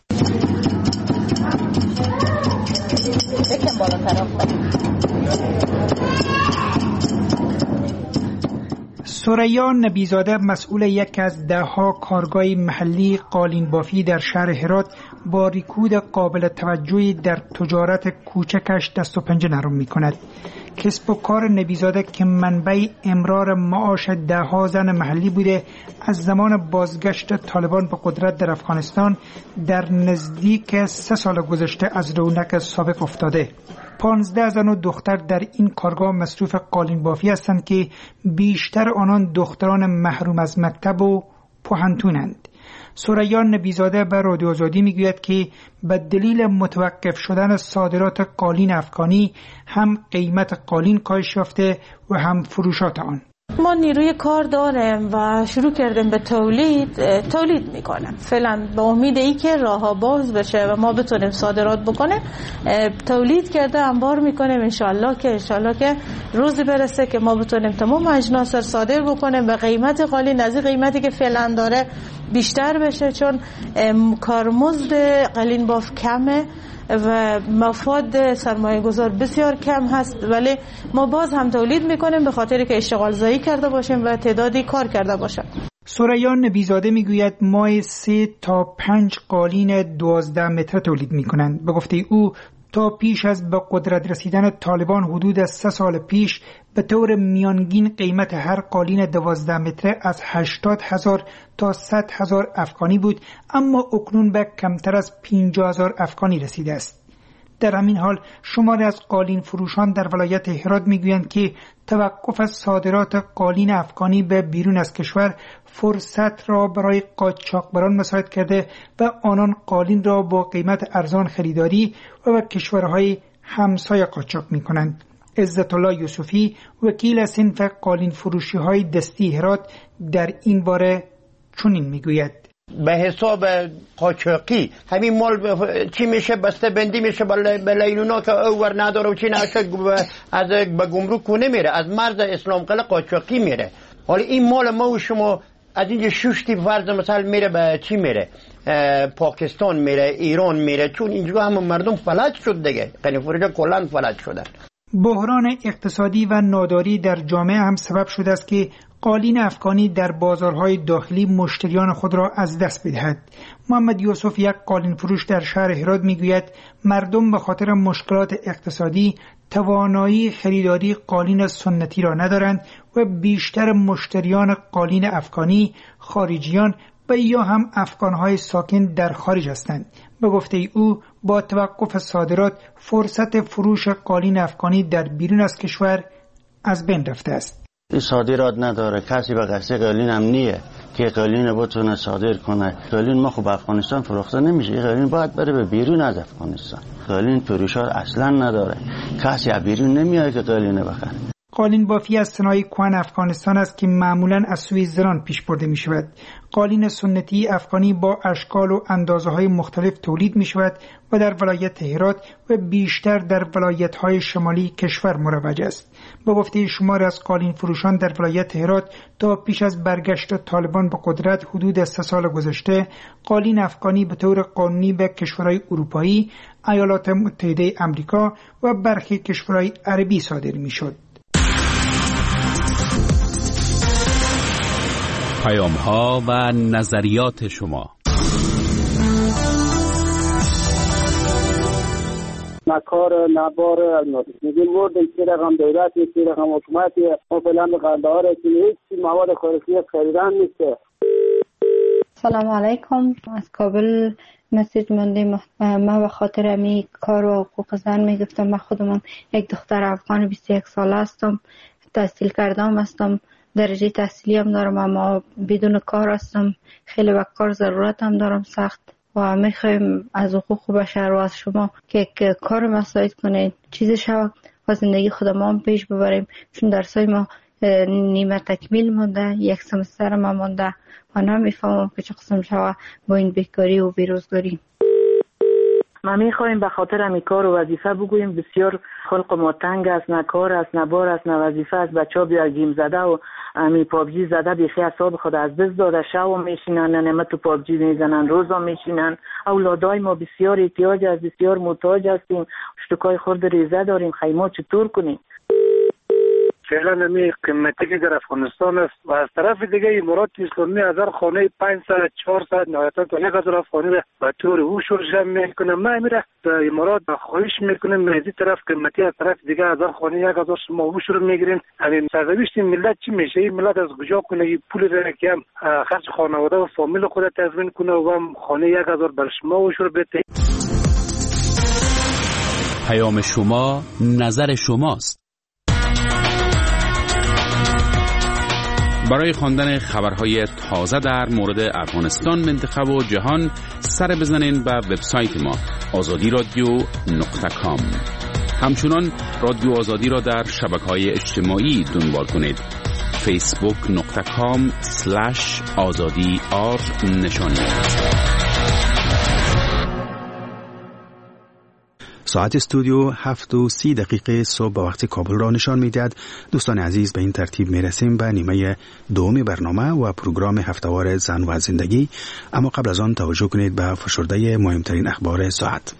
ثریا نبیزاده، مسئول یک از 10 کارگاه محلی قالین بافی در شهر هرات، با رکود قابل توجهی در تجارت کوچکش دست و پنجه نرم می کند. کسب و کار نبیزاده که منبع امرار معاش 10 زن محلی بوده، از زمان بازگشت طالبان به قدرت در افغانستان در نزدیک 3 سال گذشته از رونق سابق افتاده. 15 زن و دختر در این کارگاه مصروف قالین بافی هستند که بیشتر آنان دختران محروم از مکتب و پوهنتونند. ثریا نبیزاده به رادیو آزادی میگوید که به دلیل متوقف شدن صادرات قالین افغانی هم قیمت قالین کاهش یافته و هم فروشات آن. ما نیروی کار داریم و شروع کردیم به تولید میکنیم. فعلا به امید ای که راه‌ها باز بشه و ما بتونیم صادرات بکنیم، تولید کرده انبار میکنیم. انشالله که روزی برسه که ما بتونیم تمام اجناس رو صادر بکنیم به قیمت قالین از قیمتی که فعلا داره بیشتر بشه، چون کارمزد قالین باف کمه و مفاد سرمایه گذار بسیار کم هست، ولی ما باز هم تولید میکنیم به خاطر که اشتغال زایی کرده باشیم و تعدادی کار کرده باشیم. ثریا نبیزاده میگوید ماه 3 تا 5 قالین 12 متر تولید میکنند. به گفته او تا پیش از به قدرت رسیدن طالبان حدود از 3 سال پیش به طور میانگین قیمت هر قالین 12 متره از 80,000 تا 100,000 افغانی بود، اما اکنون به کمتر از 50,000 افغانی رسیده است. در همین حال شماری از قالین فروشان در ولایت هرات میگویند که توقف صادرات قالین افغانی به بیرون از کشور فرصت را برای قاچاقبران مساعد کرده و آنان قالین را با قیمت ارزان خریداری و به کشورهای همسایه قاچاق میکنند. عزت الله یوسفی وکیل صنف قالین فروشی های دستی هرات در این باره چنین میگوید: به حساب قاچاقی همین مال چی میشه؟ بسته بندی میشه به لیلونا که اوور نداره و چی نشه از به گمرک نمیره، از مرز اسلام قلعه قاچاقی میره. حالا این مال ما و شما از اینجا ششتی فرض مثلا میره به چی میره؟ پاکستان میره، ایران میره، چون اینجا هم مردم فلج شد دیگه، قالین فروشا کلا فلج شدن. بحران اقتصادی و ناداری در جامعه هم سبب شده است که قالین افغانی در بازارهای داخلی مشتریان خود را از دست بدهد. محمد یوسف، یک قالین فروش در شهر هرات، میگوید مردم به خاطر مشکلات اقتصادی توانایی خریداری قالین سنتی را ندارند و بیشتر مشتریان قالین افغانی خارجیان و یا هم افغانهای ساکن در خارج هستند. به گفته او با توقف صادرات فرصت فروش قالین افغانی در بیرون از کشور از بین رفته است. این صادرات نداره، کسی به قصد قالین هم نیه که قالین بتونه صادر کنه. قالین ما خب افغانستان فروخته نمیشه، این قالین باید بره به بیرون از افغانستان. قالین فروشات اصلا نداره، کسی از بیرون نمیاد که قالین بخره. قالین بافی از صنایع کهن افغانستان است که معمولاً از سوی زنان پیش برده می شود. قالین سنتی افغانی با اشکال و اندازه های مختلف تولید می شود و در ولایت هرات و بیشتر در ولایت های شمالی کشور مروج است. با گفته شمار از قالین فروشان در ولایت هرات تا پیش از برگشت طالبان به قدرت حدود 3 سال گذشته، قالین افغانی به طور قانونی به کشورهای اروپایی، ایالات متحده آمریکا و برخی کشورهای عربی صادر می شد. پیام‌ها و نظریات شما. نکار نبار الماسی میگیم ورد چه رقم دولت چه رقم حکومت ما فعلا به قندهار هیچ مواد خوراکی خریدن نیست. سلام علیکم، از کابل مسیج موندیم. من به خاطر امی کار و حقوق زن میگفتم. من خودم یک دختر افغان 21 ساله هستم، تحصیل کردم هستم، درجه تحصیلی هم دارم، اما بدون کار هستم. خیلی به کار ضرورت هم دارم سخت و میخوایم از حقوق بشر و از شما که کار مساعد کنید، چیزی شود و زندگی خودمان پیش ببریم، چون درسای ما نیمه تکمیل مونده، یک سمستر ما مونده و نمیفهمم که چه قسم شود با این بیکاری و بیروزگاری. ما میخوایم به خاطر همی کار و وظیفه بگوییم. بسیار خلق ما تنگ است، نه کار است، نه بار است، نه وظیفه است. بچه ها بیا گیم زده و همی پابجی زده بیخی اصاب خود از دست داده، شو میشینن نمه تو پابجی میزنن، روزا میشینن. اولادای ما بسیار احتیاج است، بسیار محتاج هستیم، شتکای خورد ریزه داریم. خیمه چطور کنیم؟ فعلا نمی قیمتی که در افغانستان است و از طرف دیگه امارات اسلامی از هر خانه 500 400 نهایتا تا 1000 افغانی را به طور هوشور جمع میکنه. ما میره در امارات خواهش میکنیم از این طرف قیمتی، از طرف دیگه از هر خانه 1000 شما هوشور میگیرین. همین سرنوشت ملت چی میشه؟ این ملت از کجا کنه این پول را که هم خرج خانواده و فامیل خود تضمین کنه و هم خانه 1000 بر شما هوشور بده؟ پیام شما نظر شماست. برای خواندن خبرهای تازه در مورد افغانستان، منطقه و جهان سر بزنین به وبسایت ما azadiradio.com. همچنان رادیو آزادی را در شبکه‌های اجتماعی دنبال کنید. facebook.com/azadi_r نشانی. ساعت استودیو 7:30 صبح به وقت کابل را نشان می‌دهد. دوستان عزیز، به این ترتیب می‌رسیم به نیمه دوم برنامه و پروگرام هفته‌وار زن و زندگی. اما قبل از آن توجه کنید به فشرده مهمترین اخبار ساعت.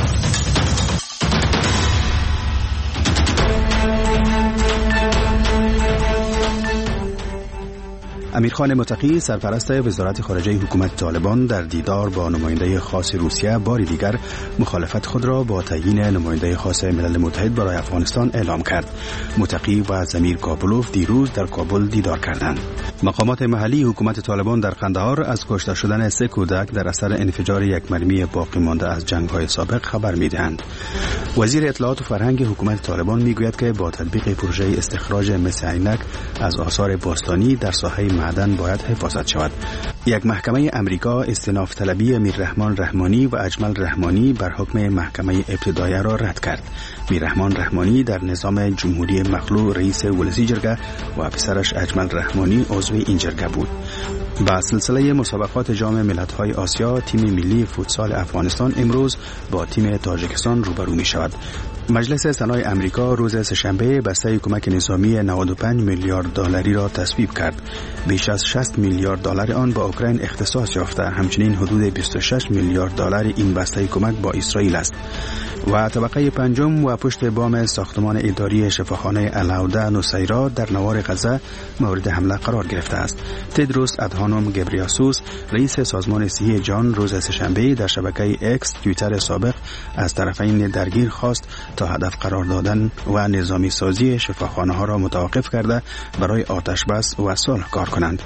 امیرخان متقی، سرپرست وزارت خارجه حکومت طالبان، در دیدار با نماینده خاص روسیه باری دیگر مخالفت خود را با تعیین نماینده خاص ملل متحد برای افغانستان اعلام کرد. متقی و زمیر کابلوف دیروز در کابل دیدار کردند. مقامات محلی حکومت طالبان در قندهار از کشته شدن 3 کودک در اثر انفجار یک مرمی باقی مانده از جنگ‌های سابق خبر می‌دهند. وزیر اطلاعات و فرهنگ حکومت طالبان می‌گوید که با تطبیق پروژه استخراج مس عینک از آثار باستانی در ساحه معدن باید حفاظت شود. یک محکمه امریکا استئناف طلبی امیررحمان رحمانی و اجمل رحمانی بر حکم محکمه ابتداییه را رد کرد. امیررحمان رحمانی در نظام جمهوری مخلوع رئیس ولسی جرگه و پسرش اجمل رحمانی عضو این جرگه بود. با سلسله مسابقات جام ملت‌های آسیا، تیم ملی فوتسال افغانستان امروز با تیم تاجیکستان روبرو می‌شود. مجلس سنای امریکا روز سه‌شنبه بسته کمک نظامی 95 میلیارد دلاری را تصویب کرد. بیش از 60 میلیارد دلار آن با اوکراین اختصاص یافته. همچنین حدود 26 میلیارد دلار این بسته کمک با اسرائیل است. و طبقه پنجم و پشت بام ساختمان اداری شفاخانه العوده نصیرا در نوار غزه مورد حمله قرار گرفته است. تدروس ادهانوم گبریاسوس، رئیس سازمان صحی جهان، روز سه‌شنبه در شبکه اکس توییتر سابق از طرفین درگیر خواست تا هدف قرار دادن و نظامی سازی شفاخانه ها را متوقف کرده برای آتش بس و صلح کار کنند.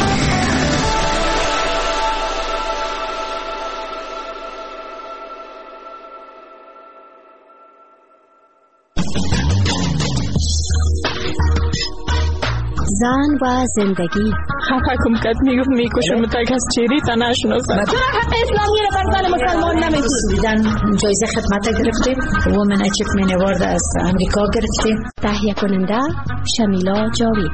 زن و زندگی. حکم کرد میگفت میکشم تا کس چیری تا نشناسم. چرا حق اسلامی رو بر زن مسلمان نمیگی؟ زن جایزه خدمت گرفتیم. وومن اچیومنت اوارد از امریکا گرفتیم. تهیه کننده شمیلا جاوید.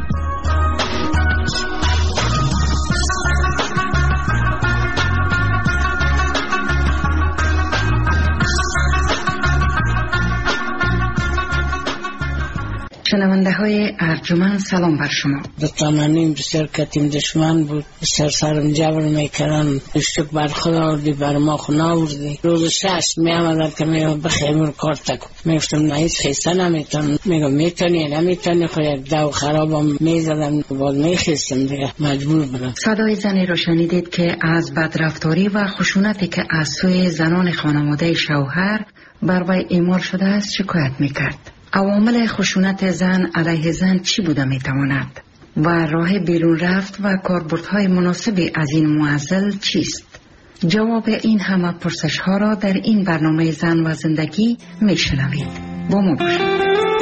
شنونده های ارجمند، سلام بر شما. دتمنیم بسیار کتیم دشمن بود، بسیار سرم جبر میکردن، اشتک بر خدا آوردی بر ما خود ناوردی. روز 6 می آمدن که میگم بخیمون کار تکن، میگفتم نه هیچ خیسته نمیتون، میگم میتونی نمیتونی، خود یک دو خرابم میزدم بعد میخیستم دیگه مجبور بودم. صدای زنی را شنیدید که از بدرفتاری و خشونتی که از سوی زنان خانواده شوهر بر وی اعمال شده است شکایت میکرد. عوامل خشونت زن علیه زن چی بوده میتواند و راه بیرون رفت و کاربردهای مناسبی از این معضل چیست؟ جواب این همه پرسش ها را در این برنامه زن و زندگی میشنوید. با ما باشید.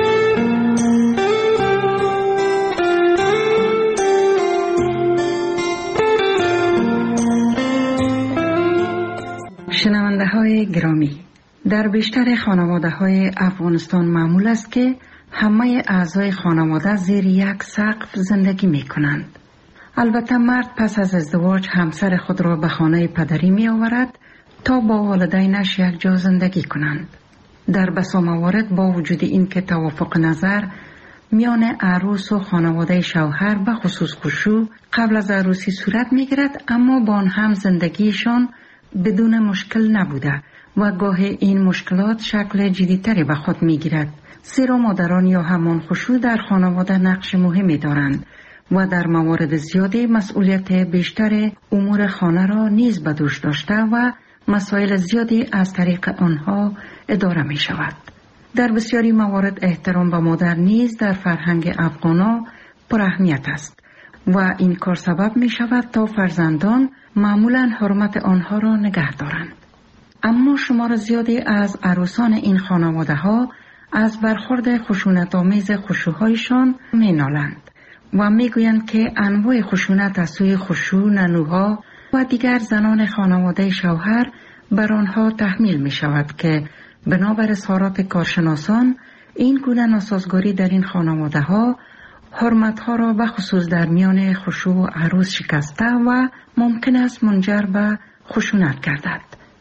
شنونده های گرامی، در بیشتر خانواده های افغانستان معمول است که همه اعضای خانواده زیر یک سقف زندگی می کنند. البته مرد پس از ازدواج همسر خود را به خانه پدری می آورد تا با والدینش یک جا زندگی کنند. در بسا موارد با وجود این که توافق نظر میان عروس و خانواده شوهر به خصوص خشوع قبل از عروسی صورت می گیرد، اما با آن هم زندگیشان بدون مشکل نبوده و گاهی این مشکلات شکل جدی‌تری به خود می‌گیرد. زیرا مادران یا همان خشوع در خانواده نقش مهمی دارند و در موارد زیادی مسئولیت بیشتر امور خانه را نیز به دوش داشته و مسائل زیادی از طریق آنها اداره می شود. در بسیاری موارد احترام به مادر نیز در فرهنگ افغانا پر اهمیت است و این کار سبب می شود تا فرزندان معمولاً حرمت آنها را نگه دارند. اما شمار زیادی از عروسان این خانواده ها از برخورد خشونت‌آمیز خشوع‌هایشان می‌نالند و میگویند که انواع خشونت از سوی خشوع، ننوها و دیگر زنان خانواده شوهر بر آنها تحمیل می شود که بنابر اظهارات کارشناسان این گونه ناسازگاری در این خانواده ها حرمتها را بخصوص در میان خشوع و عروس شکسته و ممکن است منجر به خشونت گردد.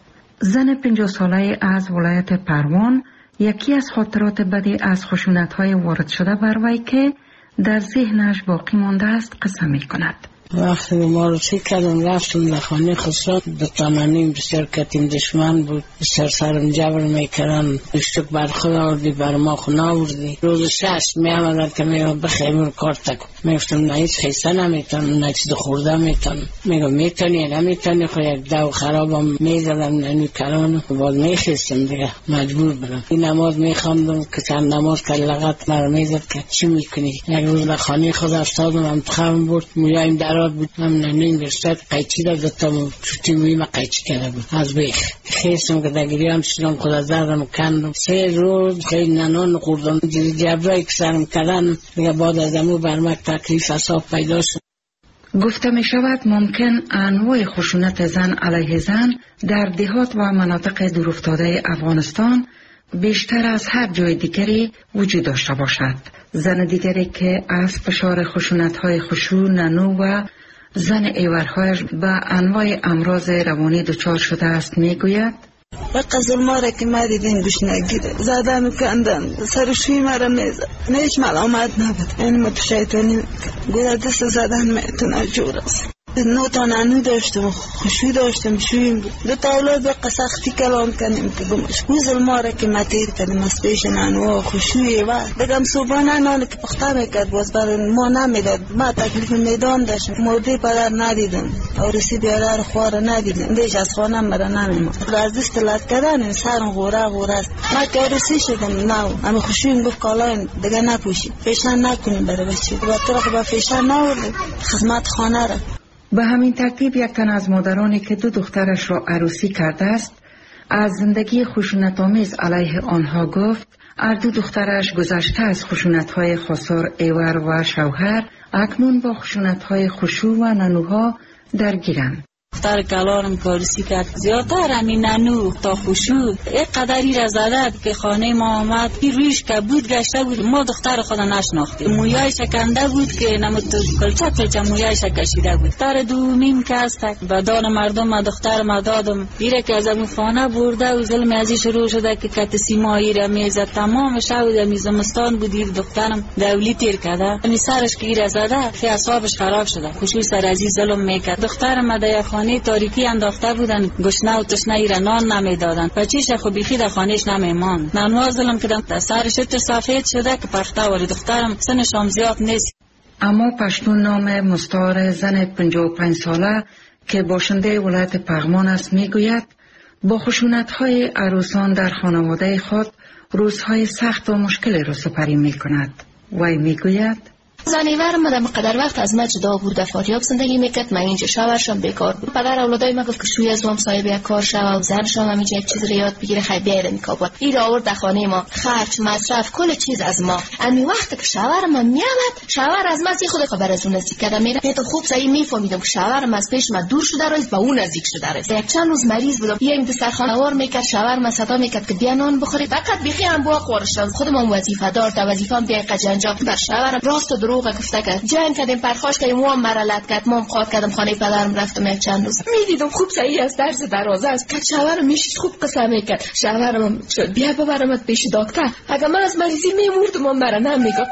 زن 50 ساله از ولایت پروان یکی از خاطرات بدی از خشونت‌های وارد شده بر وی که در ذهنش باقی مانده است قصه می‌کند. وقتی ما رو چی کردم رفتم در خانه خسرو به تمنیم بسیار کتیم دشمن بود، بسیار سرم جبر میکردن، اشتک بر خود آوردی بر ما خود آوردی. روز 6 می آمدن که میگم بخیمون کار تکو، میگفتم نه هیچ خیسته نمیتونم، نه چیز خورده میتونم. میگم میتونی نمیتونی، خو یک دو خرابم میزدم ننی کرانو بعد میخیستم دیگه مجبور برم. این نماز میخواندم که چند نماز که لغت مرا میزد که چی میکنی. یک روز در خانه خود افتادم، انتخابم بود، مویایم درات بود، هم ننین برشت قیچی دا دادم چوتی مویم قیچی کرده بود از بیخ خیستم که در گریان شدم خود از دردم کندم. 3 روز خیلی ننان خوردم، جبرایی که سرم کردن دیگه بعد از امو برمک تکلیف اصاب پیدا شد. گفته می شود ممکن انواع خشونت زن علیه زن در دهات و مناطق دورافتاده افغانستان بیشتر از هر جای دیگری وجود داشته باشد. زن دیگری که از فشار خشونت‌های خشوع، ننو و زن ایورهایش به انواع امراض روانی دچار شده است میگوید: وقت ظلماره که ما دیدیم گوش نگیره، زدن و کندن، سرشوی مرا میزد، هیچ ملامت نبود. این متشیطانی گوده دست زدن میتونه جور است. 9 تا ننو داشتم، خشوع داشتم، شویم بود. 2 تا اولاد به سختی کلام کنیم که گمش. این ظلماره که ما تیر کردیم از پیش ننو خشوعی و دگم صبحانه نان که پخته میکرد باز برای ما نمیداد. ما تکلیف میدان داشتم، مرده پدر ندیدم، عروسی بیاره رو خواره ندیدم، دیش از خانه مرا نمیمد. از دست لط کردن سرم غوره است. ما که عروسی شدم نو اما خشوعیم گفت کالاین دیگه نپوشید، فیشن نکنیم برای بچه و طرق با فیشن نوردیم خدمت خانه را. به همین ترتیب یک تن از مادرانی که 2 دخترش را عروسی کرده است از زندگی خشونت‌آمیز علیه آنها گفت. هر 2 دخترش گذشته از خشونت‌های خسار ایور و شوهر اکنون با خشونت‌های خشوع و ننوها درگیرند. دختر کلانم کارسی کرد زیادتر همین ننو تا خشوع یک قدری را زده که خانه ما آمد رویش که بود گشته بود. ما دختر خود نشناختیم، مویای شکنده بود که نمود کلچه مویای شکشیده بود. دختر دومیم که است بدان مردم دختر ما دادم بیره که از امو خانه برده و ظلم ازی شروع شده که کت سیمایی را میزد. تمام شود امی زمستان بودی دخترم دولی تیر کرده امی سرش که ایره زده که اصابش خراب شده. خشوع سر ازی ظلم میکرد. دخترم در خانه تاریکی انداخته بودن، گشنه و تشنه ایره نان نمیدادن، بچیش خو بیخی در خانهش نمیمان. نانوا ظلم کردن، سرش تو سفید شده که پخته ولی دخترم سنش هم زیاد نیست. اما پشتون نام مستعار زن 55 ساله که باشنده ولایت پغمان است میگوید با خشونت‌های عروسان در خانواده خود روزهای سخت و مشکلی را سپری میکند. وی میگوید: زنیور مدام قدر وقت از ما جدا بود، در فاریاب زندگی میکرد. من اینجا شوهرشم بیکار بود. پدر اولادای ما گفت که شوی از وام صاحب یک کار شو و زنشم همینجا یک چیز رو یاد بگیره خیلی بیاد میکابود. این آورد در خانه ما، خرج، مصرف، کل چیز از ما. امی وقت که شوهرم میامد، شوهر از ما خود خبر از اون نزدیک کرده میره. تو خوب صحیح میفهمیدم که شوهرم از پیش ما دور شده است، با اون نزدیک شده است. یک چند روز مریض بودم، یه دسترخوان آور میکرد، شوهرم صدا میکرد که بیا نان بخوری. فقط بیخی هم با قرشم خودم وظیفه دار، تا وظیفه‌ام بیا انجام بر شوهرم راست و دروغ گفته کرد. جنگ کردیم، پرخاش کردیم، وام مرالت کرد، مام قاد کردم خانه پدرم رفتم یک چند روز. میدیدم خوب صحیح از درس دروازه است که شوهرم میشید خوب قسم میکرد. شوهرم شد بیا ببرمت پیش دکتر، اگه من از مریضی میمردم من مرا نمیگفت.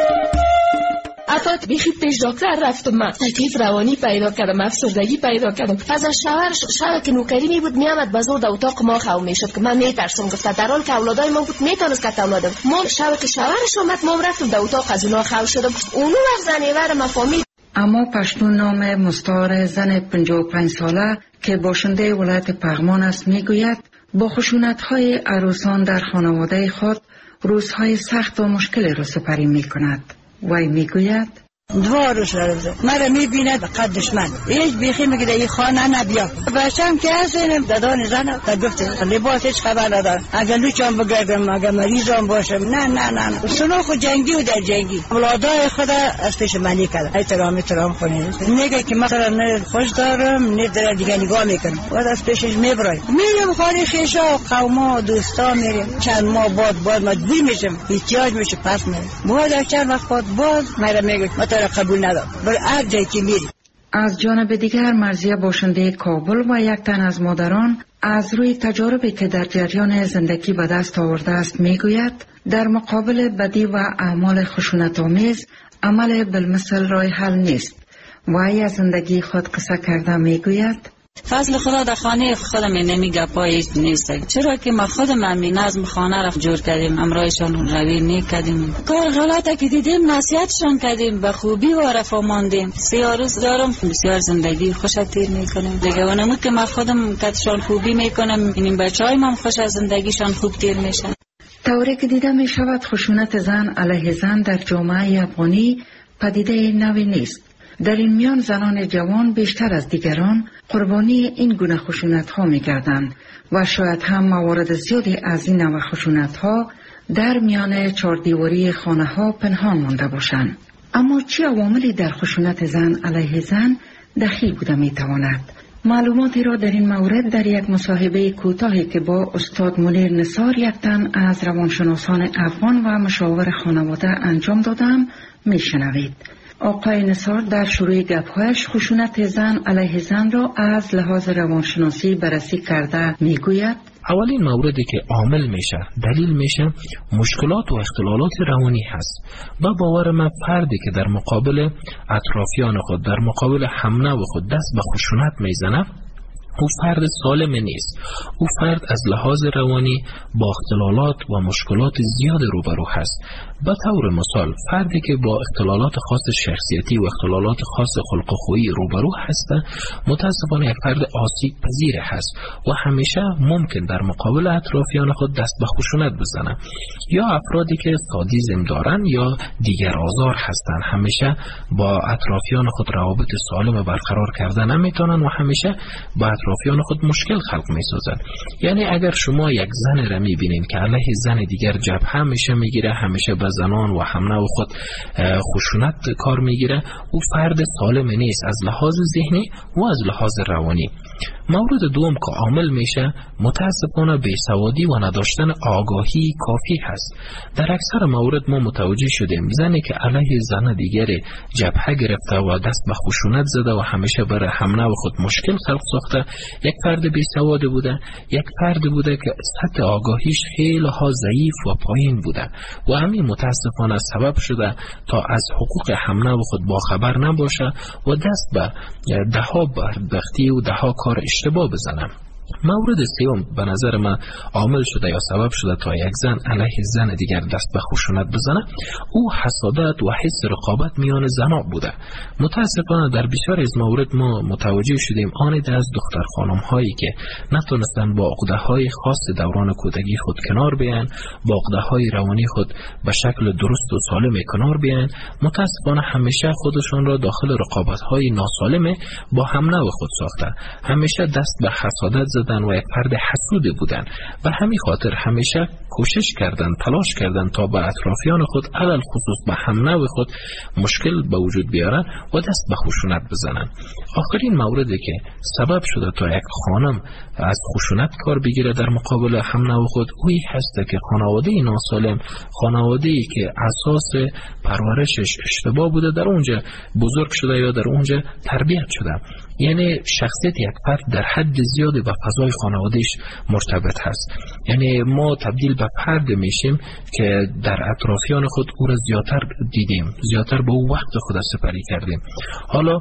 افات بیخی پیش دکتر رفتم، من تکلیف روانی پیدا کردم، افسردگی پیدا کردم. از شوهر که نوکری می بود میامد بازور در اتاق ما خو میشد که من میترسم. گفت در حال که اولادای ما بود میتونست که اولادم ما که شوهرش اومد ما رفتم در اتاق از اونها خو شدم. اونو وقت زنیور ما فهمید. اما پشتون نام مستعار زن 55 ساله که باشنده ولایت پغمان است میگوید با خشونت‌های عروسان در خانواده خود روزهای سخت و مشکلی را سپری میکند. وی میگوید: 2 روز رفته مرا میبیند قد دشمن هیچ بیخی میگه این خانه نبیا باشم که هستیم دادان زن تا گفته لباس هیچ خبر ندارم اگر لوچم بگردم اگر مریضم باشم نه سنوخ جنگی و در جنگی اولادای خدا از پیش منی کرد احترام کنید میگه که مثلا نه خوش دارم نه در دیگه نگاه میکنم و از پیشش میرم خانه خیشا و قوما و دوستا میریم چند ماه بعد مجبور میشم احتیاج میشه پس میرم بعد چند وقت باز مرا میگه ما تو قبول ندارم برای هر جایی که میری. از جانب دیگر مرضیه باشنده کابل و یک تن از مادران از روی تجاربی که در جریان زندگی به دست آورده است میگوید در مقابل بدی و اعمال خشونت‌آمیز عمل بالمثل راه حل نیست. وی از زندگی خود قصه کرده میگوید فضل خدا در خانه خودم نمیگه پایش نیست، چرا که ما خودم همین نظم خانه را جور کردیم، امرایشان روی میکردیم، کار غلطه که دیدیم نصیحتشان کردیم، به خوبی و رفاه ماندیم. 3 روز دارم بسیار زندگی خوش تیر میکنیم دیگه، و نمود که ما خودم کتشان خوبی میکنم، این بچهای من خوش از زندگیشان خوب تیر میشن. طوری که دیده می شود خشونت زن علیه زن در جامعه افغانی پدیده نوی نیست. در این میان زنان جوان بیشتر از دیگران قربانی این گونه خشونت ها می گردند و شاید هم موارد زیادی از این نوع خشونت ها در میان چهاردیواری خانه ها پنهان مانده باشند. اما چه عواملی در خشونت زن علیه زن دخیل بوده می تواند؟ معلوماتی را در این مورد در یک مصاحبه کوتاهی که با استاد منیر نثار یک تن از روانشناسان افغان و مشاور خانواده انجام دادم می شنوید. آقای نثار در شروع گپ‌هایش خشونت زن علیه زن را از لحاظ روانشناسی بررسی کرده میگوید اولین موردی که عامل میشه، دلیل میشه، مشکلات و اختلالات روانی هست. با باور من فردی که در مقابل اطرافیان خود، در مقابل همنو خود دست به خشونت میزنه، او فرد سالم نیست. او فرد از لحاظ روانی با اختلالات و مشکلات زیاد روبرو هست. به طور مثال فردی که با اختلالات خاص شخصیتی و اختلالات خاص خلق و خویی روبرو هست متاسفانه یک فرد آسیب پذیر هست و همیشه ممکن در مقابل اطرافیان خود دست به خشونت بزنه. یا افرادی که سادیسم دارن یا دیگر آزار هستند، همیشه با اطرافیان خود روابط سالم برقرار کرده نمیتونن و همیشه با اطرافیان خود مشکل خلق میسازن. یعنی اگر شما یک زن را میبینین که علیه زن دیگر جبهه همیشه میگیره، همیشه به زنان و همنو خود خشونت کار میگیره، او فرد سالم نیست از لحاظ ذهنی و از لحاظ روانی. مورد دوم که عامل میشه متاسفانه بیسوادی و نداشتن آگاهی کافی هست. در اکثر موارد ما متوجه شدیم زنی که علیه زن دیگر جبهه گرفته و دست به خشونت زده و همیشه برای همنو خود مشکل خلق ساخته یک فرد بیسواد بوده، یک فرد بوده که سطح آگاهیش خیلی ها ضعیف و پایین بوده و همین متاسفانه سبب شده تا از حقوق همنو خود باخبر نباشه و دست به دهها بدبختی و دهها کار اشتباه بزنم. مورد سوم به نظر من عامل شده یا سبب شده تا یک زن علیه زن دیگر دست به خشونت بزنه، او حسادت و حس رقابت میان زنها بوده. متاسفانه در بسیار از موارد ما متوجه شدیم آنید از دختر خانم هایی که نتونستن با عقده های خاص دوران کودکی خود کنار بیان، با عقده های روانی خود به شکل درست و سالم کنار بیان، متاسفانه همیشه خودشان را داخل رقابت های ناسالم با همنو خود ساختن، همیشه دست به حسادت زدن و یک فرد حسود بودن. به همین خاطر همیشه کوشش کردن، تلاش کردن تا به اطرافیان خود علل خصوص به همنو خود مشکل به وجود بیارن و دست به خشونت بزنن. آخرین موردی که سبب شده تا یک خانم از خشونت کار بگیره در مقابل همنو خود اوی هست که خانواده ناسالم، خانواده‌ای که اساس پرورشش اشتباه بوده در اونجا بزرگ شده یا در اونجا تربیت شده. یعنی شخصیت یک فرد در حد زیادی به فضای خانوادهش مرتبط هست. یعنی ما تبدیل به فرد میشیم که در اطرافیان خود او را زیادتر دیدیم، زیادتر به او وقت خود سپری کردیم. حالا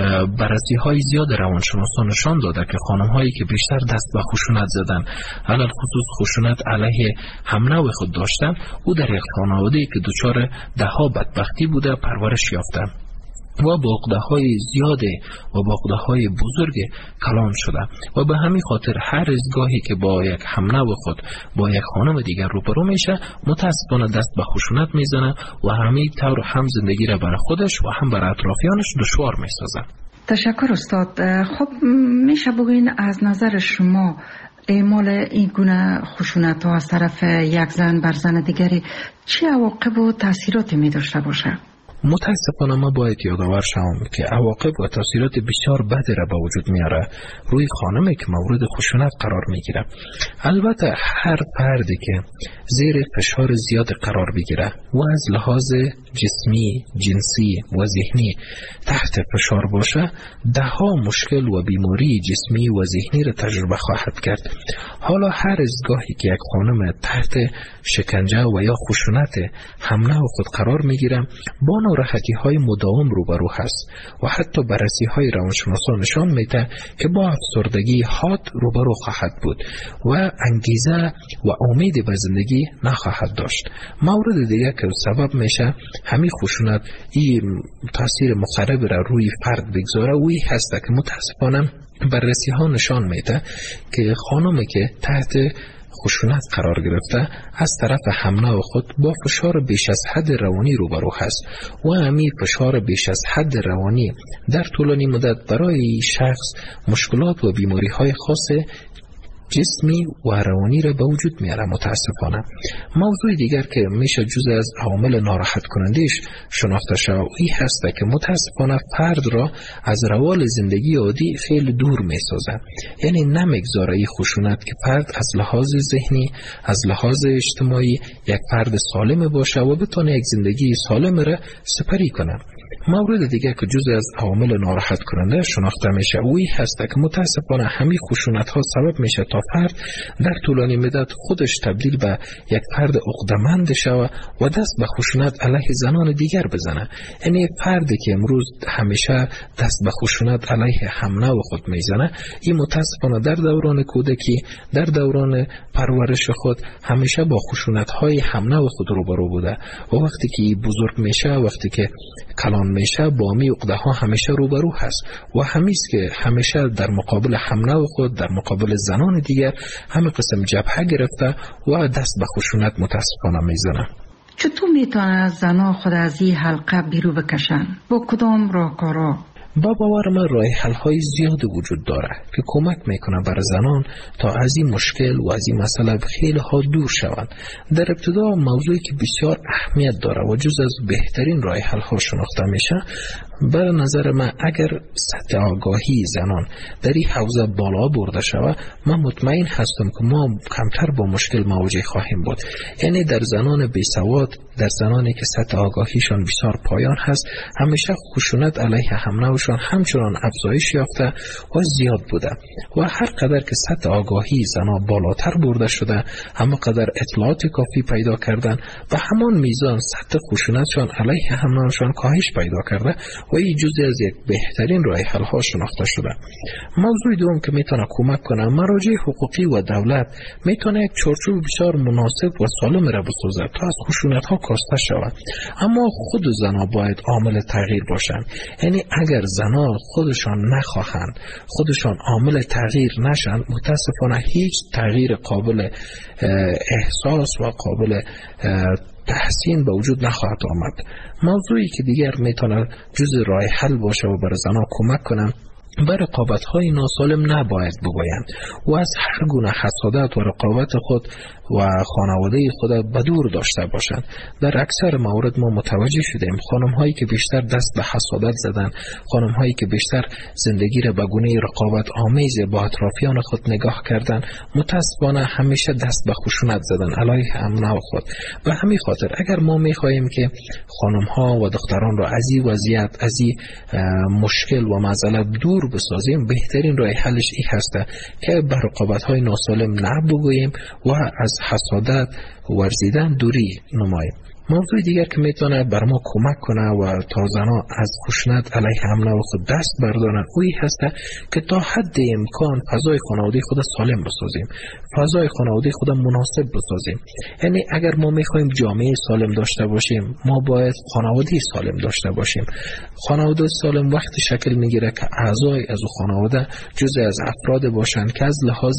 بررسی های زیاد روانشناسان نشان داده که خانم هایی که بیشتر دست به خشونت زدن، علل خصوص خشونت علیه همنو خود داشتن، او در یک خانواده‌ای که دچار دهها بدبختی بوده پرورش یافتن. و با عقده‌های زیاد و با عقده‌های بزرگ کلان شده و به همین خاطر هر از گاهی که با یک همنو خود با یک خانم دیگر روبرو میشه متاسفانه دست به خشونت میزنه و همین طور هم زندگی را برای خودش و هم برای اطرافیانش دشوار میسازه. تشکر استاد. خب میشه بگوین از نظر شما اعمال این گونه خشونت ها از طرف یک زن بر زن دیگری چه عواقب و تاثیراتی می داشته باشه؟ متاسفانه ما باید یادآور شوم که عواقب و تاثیرات بسیار بدی را به وجود میاره روی خانمی که مورد خشونت قرار میگیره. البته هر فردی که زیر فشار زیاد قرار بگیره و از لحاظ جسمی، جنسی و ذهنی تحت فشار باشه، دهها مشکل و بیماری جسمی و ذهنی را تجربه خواهد کرد. حالا هر از گاهی که یک خانم تحت شکنجه و یا خشونت همنوع خود قرار میگیره، با ناراحتی های مداوم روبرو هست و حتی بررسی های روانشناسان نشان میده که با افسردگی حاد روبرو خواهد بود و انگیزه و امید به زندگی نخواهد داشت. مورد دیگه که سبب میشه همین خشونت این تاثیر مخرب را روی فرد بگذاره وی هست که متاسفانه بررسی ها نشان میده که خانمی که تحت خشونت قرار گرفته از طرف همنوع خود با فشار بیش از حد روانی روبرو هست و همین فشار بیش از حد روانی در طولانی مدت برای شخص مشکلات و بیماری های خاص جسمی و روانی را به وجود میاره. متاسفانه موضوع دیگر که میشه جزء از عوامل ناراحت کنندش شناخته شود این هست که متاسفانه فرد را از روال زندگی عادی خیلی دور میسازه، یعنی نمیگذاره این خشونت که فرد از لحاظ ذهنی از لحاظ اجتماعی یک فرد سالم باشه و بتونه یک زندگی سالم را سپری کنه. مورد دیگه که جزء از عوامل ناراحت کننده شناخته میشه اوی هست که متاسفانه همین خشونت ها سبب میشه تا فرد در طولانی مدت خودش تبدیل به یک فرد عقده‌مند شود و دست به خشونت علیه زنان دیگر بزنه. یعنی فردی که امروز همیشه دست به خشونت علیه همنوع خود میزنه، این متاسفانه در دوران کودکی در دوران پرورش خود همیشه با خشونت های همنوع خود روبرو بوده و وقتی که بزرگ میشه، وقتی که کلان میشه، با می عقده ها همیشه روبرو هست و همیست که همیشه در مقابل همنوع خود در مقابل زنان دیگر همه قسم جبهه گرفته و دست به خشونت متاسفانه میزنه. چطور میتونه زنان خود از این حلقه بیرو بکشن؟ با کدام راهکارها؟ با باور من راه حل های زیاد وجود داره که کمک میکنه برای زنان تا از این مشکل و از این مسئله خیلی ها دور شوند. در ابتدا موضوعی که بسیار اهمیت داره و جز از بهترین راه حل ها شناخته میشه، بر نظر من اگر سطح آگاهی زنان در این حوزه بالا برده شود، من مطمئن هستم که ما کمتر با مشکل مواجه خواهیم بود. یعنی در زنان بیسواد، در زنانی که سطح آگاهیشان بسیار پایان هست، همیشه خشونت علیه همنوعشان همچنان افزایش یافته و زیاد بوده و هر قدر که سطح آگاهی زنان بالاتر برده شده، همه قدر اطلاعات کافی پیدا کردن و همان میزان سطح خشونتشان علیه همنوعشان کاهش پیدا کرده و این جزئی از یک بهترین راه حل ها شناخته شده. موضوع دوم که میتونه کمک کنه، مراجع حقوقی و دولت میتونه یک چارچوب بسیار مناسب و سالم را بسازه تا از خشونت ها کاسته شود. اما خود زنها باید عامل تغییر باشند. یعنی اگر زنها خودشان نخواهند، خودشان عامل تغییر نشن، متاسفانه هیچ تغییر قابل احساس و قابل تحسین به وجود نخواهد آمد. موضوعی که دیگر میتونه جزء راه حل باشه و برای زنها کمک کنم، بر رقابت‌های ناسالم نباید بگویند و از هر گونه حسادت و رقابت خود و خانواده خود بدور داشته باشند. در اکثر موارد ما متوجه شدیم خانم‌هایی که بیشتر دست به حسادت زدن، خانم‌هایی که بیشتر زندگی را به گونه رقابت آمیز با اطرافیان خود نگاه کردن، متأسفانه همیشه دست به خشونت زدن علیه همنوع خود. و همین خاطر اگر ما می‌خواهیم که خانم‌ها و دختران را از این وضعیت، از این مشکل و معضله دور بسازیم، بهترین راه حلش این هسته که به رقابت‌های ناسالم نه بگوییم و از حسادت ورزیدن دوری نماییم. موضوع دیگر که میتونه بر ما کمک کنه و تا زنها از خشونت علیه حمله و خود دست بردارن اوی هست که تا حد امکان فضای خانواده خود سالم بسازیم، فضای خانواده خود مناسب بسازیم. یعنی اگر ما میخوایم جامعه سالم داشته باشیم، ما باید خانواده سالم داشته باشیم. خانواده سالم وقتی شکل میگیره که اعضای از خانواده جزء از افراد باشند که از لحاظ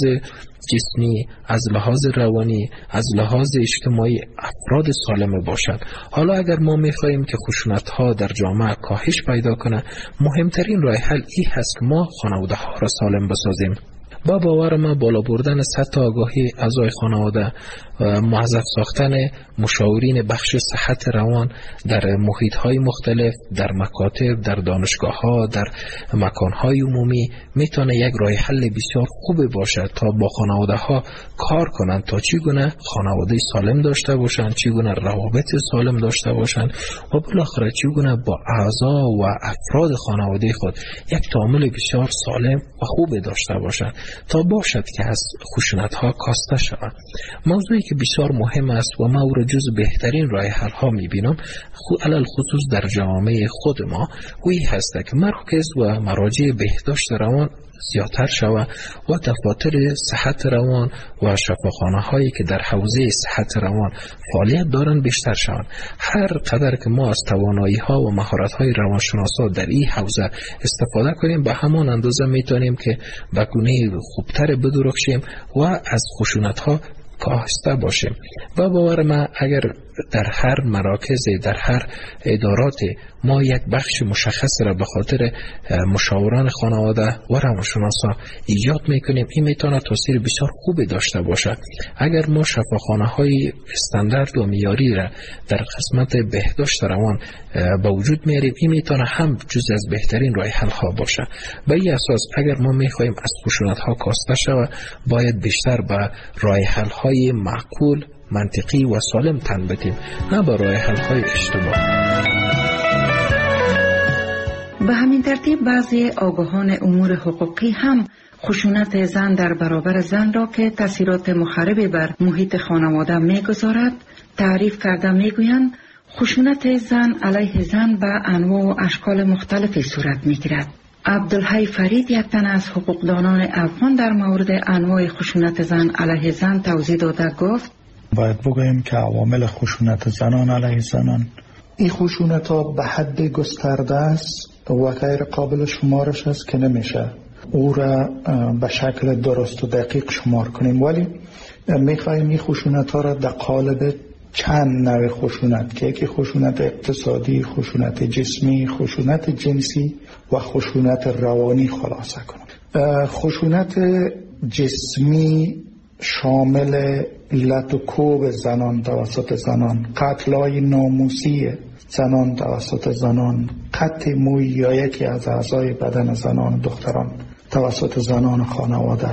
جسمی، از لحاظ روانی، از لحاظ اجتماعی افراد سالم باشند. حالا اگر ما میخواهیم که خشونت ها در جامعه کاهش پیدا کنه، مهمترین راه حل این هست که ما خانواده ها را سالم بسازیم. با باور ما بالا بردن سطح آگاهی اعضای خانواده، موظف ساختن مشاورین بخش صحت روان در محیط های مختلف، در مکاتب، در دانشگاه ها، در مکان های عمومی میتونه یک راه حل بسیار خوب باشد تا با خانواده ها کار کنند تا چگونه خانواده سالم داشته باشند، چگونه روابط سالم داشته باشند و بالاخره چگونه با اعضا و افراد خانواده خود یک تعامل بسیار سالم و خوب داشته باشند تا باشد که از خشونت ها کاسته شوند. موضوعی که بسیار مهم است و ما او را جز بهترین راه حل ها میبینم علل خصوص در جامعه خود ما وی هست که مراکز و مراجع بهداشت روان زیادتر شود و دفاتر صحت روان و شفاخانه هایی که در حوزه صحت روان فعالیت دارند بیشتر شوند. هر قدر که ما از توانایی ها و مهارت های روانشناسا در این حوزه استفاده کنیم به همان اندازه میتونیم که به گونه خوبتر بدرخشیم و از خشونت ها کاهسته باشیم. و باور من اگر در هر مراکز، در هر ادارات ما یک بخش مشخص را به خاطر مشاوران خانواده و روانشناسا ایجاد میکنیم، این میتونه تاثیر بسیار خوبی داشته باشد. اگر ما شفاخانه های استاندارد و معیاری را در قسمت بهداشت روان به وجود میاریم، این میتونه هم جز از بهترین راه حل ها باشه. به این اساس اگر ما میخوایم از خشونت ها کاسته شود، باید بیشتر به راه حل های معقول، منطقی و سالم تن بدیم، نه به راه حل های اشتباه. به همین ترتیب بعضی آگاهان امور حقوقی هم خشونت زن در برابر زن را که تاثیرات مخربی بر محیط خانواده میگذارد تعریف کرده میگویند خشونت زن علیه زن به انواع و اشکال مختلفی صورت میگیرد. عبدالحی فرید یک تن از حقوقدانان افغان در مورد انواع خشونت زن علیه زن توضیح داده گفت باید بگوییم که عوامل خشونت زنان علیه زنان، این خشونت ها به حد گسترده است و غیر قابل شمارش است که نمیشه او را به شکل درست و دقیق شمار کنیم، ولی میخواییم این خشونت ها را در قالب چند نوع خشونت که یکی خشونت اقتصادی، خشونت جسمی، خشونت جنسی و خشونت روانی خلاصه کنیم. خشونت جسمی شامل لط و کوب زنان توسط زنان، قتل‌های ناموسی زنان توسط زنان، قطع موی یا یکی از اعضای بدن زنان و دختران توسط زنان خانواده،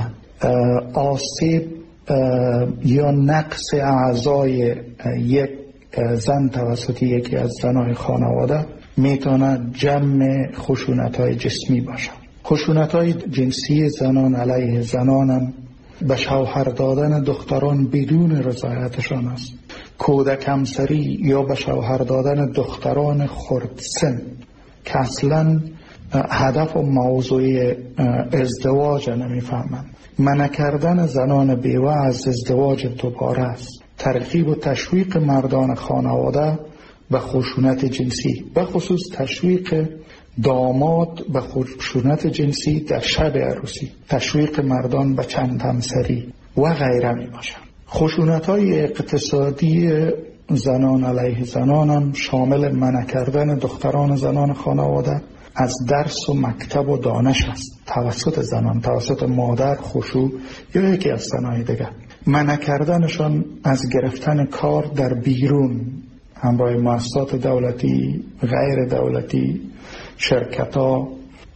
آسیب یا نقص اعضای یک زن توسط یکی از زنان خانواده میتونه جمع خشونت‌های جسمی باشه. خشونت‌های جنسی زنان علیه زنان هم به شوهر دادن دختران بدون رضایتشان است، کودک همسری یا به شوهر دادن دختران خردسن که اصلا هدف و موضوع ازدواج نمیفهمند، منع کردن زنان بیوه از ازدواج دوباره است، ترغیب و تشویق مردان خانواده به خشونت جنسی، به خصوص تشویق داماد به خشونت جنسی در شب عروسی، تشویق مردان به چند همسری و غیره می باشند. خشونت‌های اقتصادی زنان علیه زنان هم شامل منع کردن دختران زنان خانواده از درس و مکتب و دانش است توسط زنان، توسط مادر، خشوع یا یکی از زنای دیگر، منع کردنشان از گرفتن کار در بیرون همراه مؤسسات دولتی، غیر دولتی، شرکت‌ها،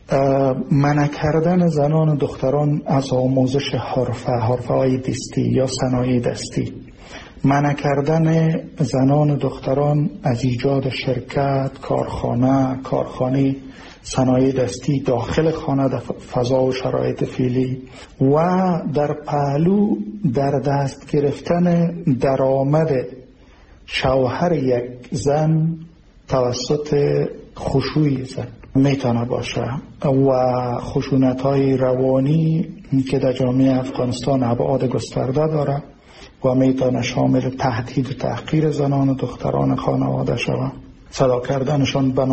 منع کردن زنان و دختران از آموزش حرفه‌های دستی یا صنایع دستی، منع کردن زنان و دختران از ایجاد شرکت، کارخانه صنایع دستی داخل خانه در فضا و شرایط فعلی و در پهلو در دست گرفتن درآمد شوهر یک زن توسط خشوع زن میتونه باشه و خشونت‌های روانی که در جامعه افغانستان ابعاد گسترده داره و میتونه شامل تهدید و تحقیر زنان و دختران خانواده شود، صدا کردنشان به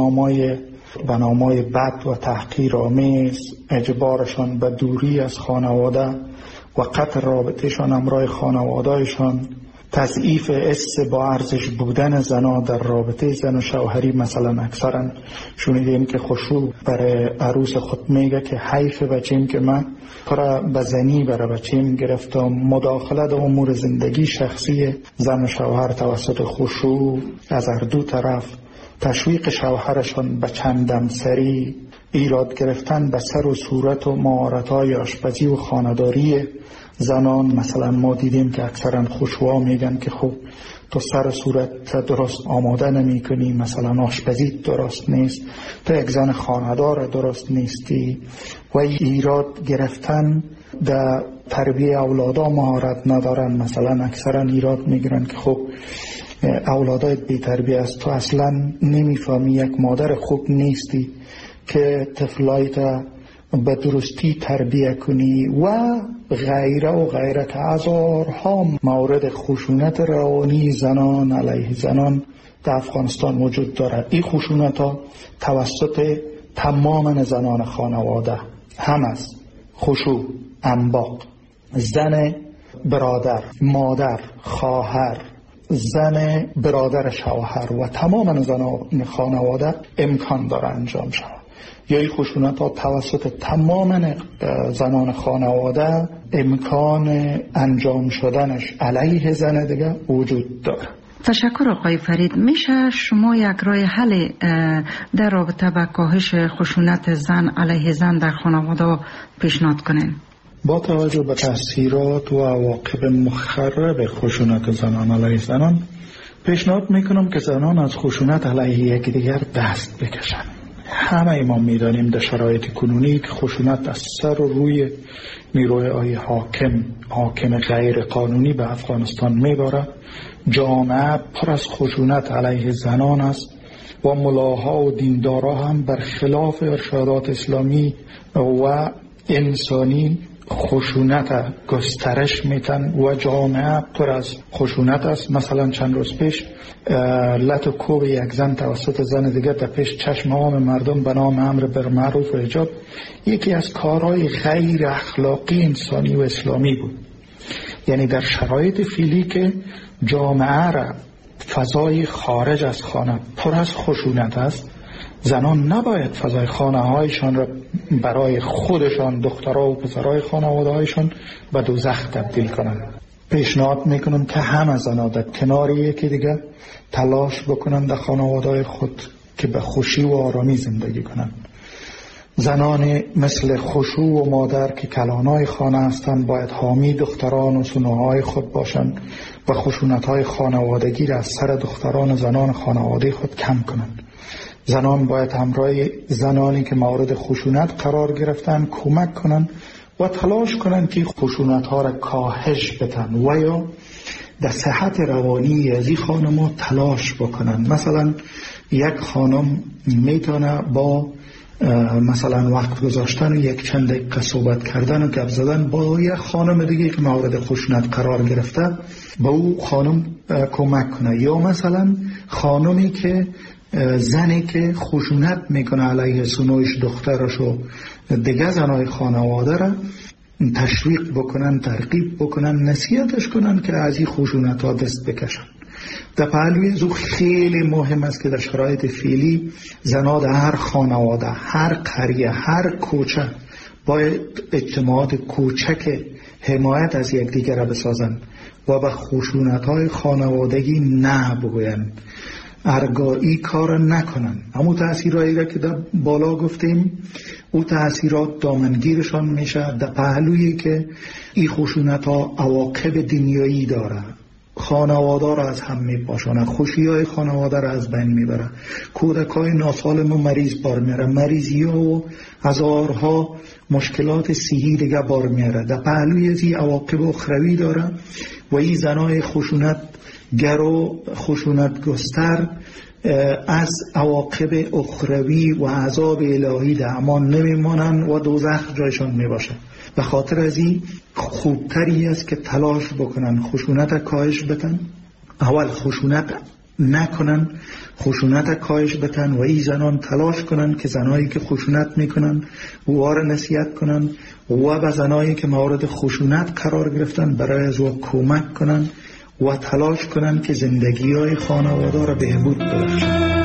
نامای بد و تحقیرآمیز، اجبارشان به دوری از خانواده و قطع رابطهشان همراه خانوادهشان، تضعیف حس با ارزش بودن زنا در رابطه زن و شوهری. مثلا اکثرا شنیدیم که خشوع برای عروس خود میگه که حیف بچیم که من کار بزنی برای بچیم گرفتم. مداخله در امور زندگی شخصی زن و شوهر توسط خشوع از هر دو طرف، تشویق شوهرشان به چندمسری، ایراد گرفتن به سر و صورت و مهارت‌های آشپزی و خانه‌داری زنان. مثلا ما دیدیم که اکثرا خشوعا میگن که خب تو سر و صورت درست آماده نمی کنی، مثلا آشپزی درست نیست، تو یک زن خانه‌دار درست نیستی. و ایراد گرفتن در تربیه اولادا مهارت ندارن. مثلا اکثرا ایراد میگیرن که خب اولادایت بی تربیه است، تو اصلا نمیفهمی، یک مادر خوب نیستی که طفلایت به درستی تربیه کنی و غیره و غیره، که هزارها مورد خشونت روانی زنان علیه زنان در افغانستان وجود دارد. این خشونت ها توسط تمام زنان خانواده هم است. خشوع، انباق، زن برادر، مادر، خواهر، زن برادر شوهر و تمام زنان خانواده امکان داره انجام شود. یا این خشونت ها توسط تمام زنان خانواده امکان انجام شدنش علیه زن دیگه وجود داره. تشکر آقای فرید. میشه شما یک راه حل در رابطه با کاهش خشونت زن علیه زن در خانواده پیشنهاد کنین؟ با توجه به تاثیرات و عواقب مخرب خشونت زنان علیه زنان، پیشنهاد میکنم که زنان از خشونت علیه یکدیگر دست بکشن. همه ما میدانیم در شرایط کنونی که خشونت از سر و روی نیروهای حاکم غیر قانونی به افغانستان میباره. جامعه پر از خشونت علیه زنان است و ملاها و دیندارا هم برخلاف ارشادات اسلامی و انسانی خشونت گسترش میتن و جامعه پر از خشونت است. مثلا چند روز پیش لط و کوب یک زن توسط زن دیگر در پیش چشم عام مردم به نام امر بالمعروف و حجاب یکی از کارهای غیر اخلاقی انسانی و اسلامی بود. یعنی در شرایط فعلی که جامعه را فضای خارج از خانه پر از خشونت است، زنان نباید فضای خانه هایشان را برای خودشان، دخترها و پسرهای خانواده هایشان به دوزخ تبدیل کنند. پیشنهاد میکنم که همه زنان در کنار یکی دیگر تلاش بکنند در خانواده های خود که به خوشی و آرامی زندگی کنند. زنان مثل خشوع و مادر که کلانای خانه هستند باید حامی دختران و سنوهای خود باشند و خشونت‌های خانوادگی را از سر دختران زنان خانواده خود کم کنند. زنان باید همراه زنانی که مورد خشونت قرار گرفتن کمک کنند و تلاش کنند که خشونت‌ها را کاهش بدن و یا در صحت روانی از این خانم‌ها تلاش بکنند. مثلا یک خانم میتونه با مثلا وقت گذاشتن و یک چند دقیقه صحبت کردن و گپ زدن با یک خانم دیگه که مورد خشونت قرار گرفته با او خانم کمک کنه. یا مثلا خانمی که زنی که خشونت میکنه علیه سنویش دخترش و دیگه زنای خانواده را تشویق بکنن، ترغیب بکنن، نصیحتش کنن که از این خشونت ها دست بکشن. در پهلوی زو خیلی مهم است که در شرایط فعلی زنها در هر خانواده، هر قریه، هر کوچه باید اجتماعات کوچک حمایت از یکدیگر را بسازند و به خشونت‌های خانوادگی نه بگویند، ارگایی کار نکنن. همون تأثیرهایی را که در بالا گفتیم او تأثیرات دامنگیرشان میشه در پهلویی که این خشونت‌ها عواقب دنیایی داره. خانواده را از هم میپاشانه، خوشی‌های خانواده را از بین میبره، کودکای ناسالم و مریض بار میاره، مریضی‌ها و هزارها مشکلات صحی دیگه بار میاره. در پهلوی از این عواقب اخروی داره و این زنای خشونت گر و خشونت گستر از عواقب اخروی و عذاب الهی در امان نمیمانن و دوزخ جایشان میباشه. به خاطر از این خوبتری است که تلاش بکنن خشونت کاهش بتن، اول خشونت نکنن، خشونت کاهش بتن و این زنان تلاش کنن که زنایی که خشونت میکنن وار نصیحت کنن و به زنایی که مورد خشونت قرار گرفتن برای از او کمک کنن و تلاش کنن که زندگی های خانواده را بهبود ببخشن.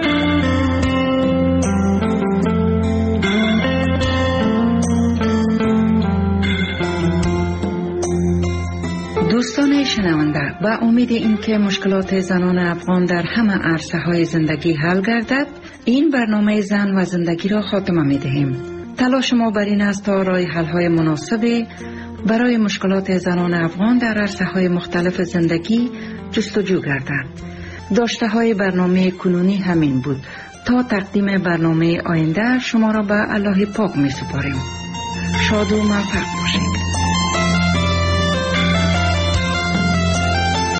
دوستان شنونده، با امید اینکه مشکلات زنان افغان در همه عرصه های زندگی حل گردد، این برنامه زن و زندگی را خاتمه می دهیم. تلاش ما بر این است تا راه حل های مناسبی برای مشکلات زنان افغان در عرصه های مختلف زندگی جستجو گردد. داشته های برنامه کنونی همین بود. تا تقدیم برنامه آینده شما را به الله پاک می سپاریم. شاد و موفق باشید.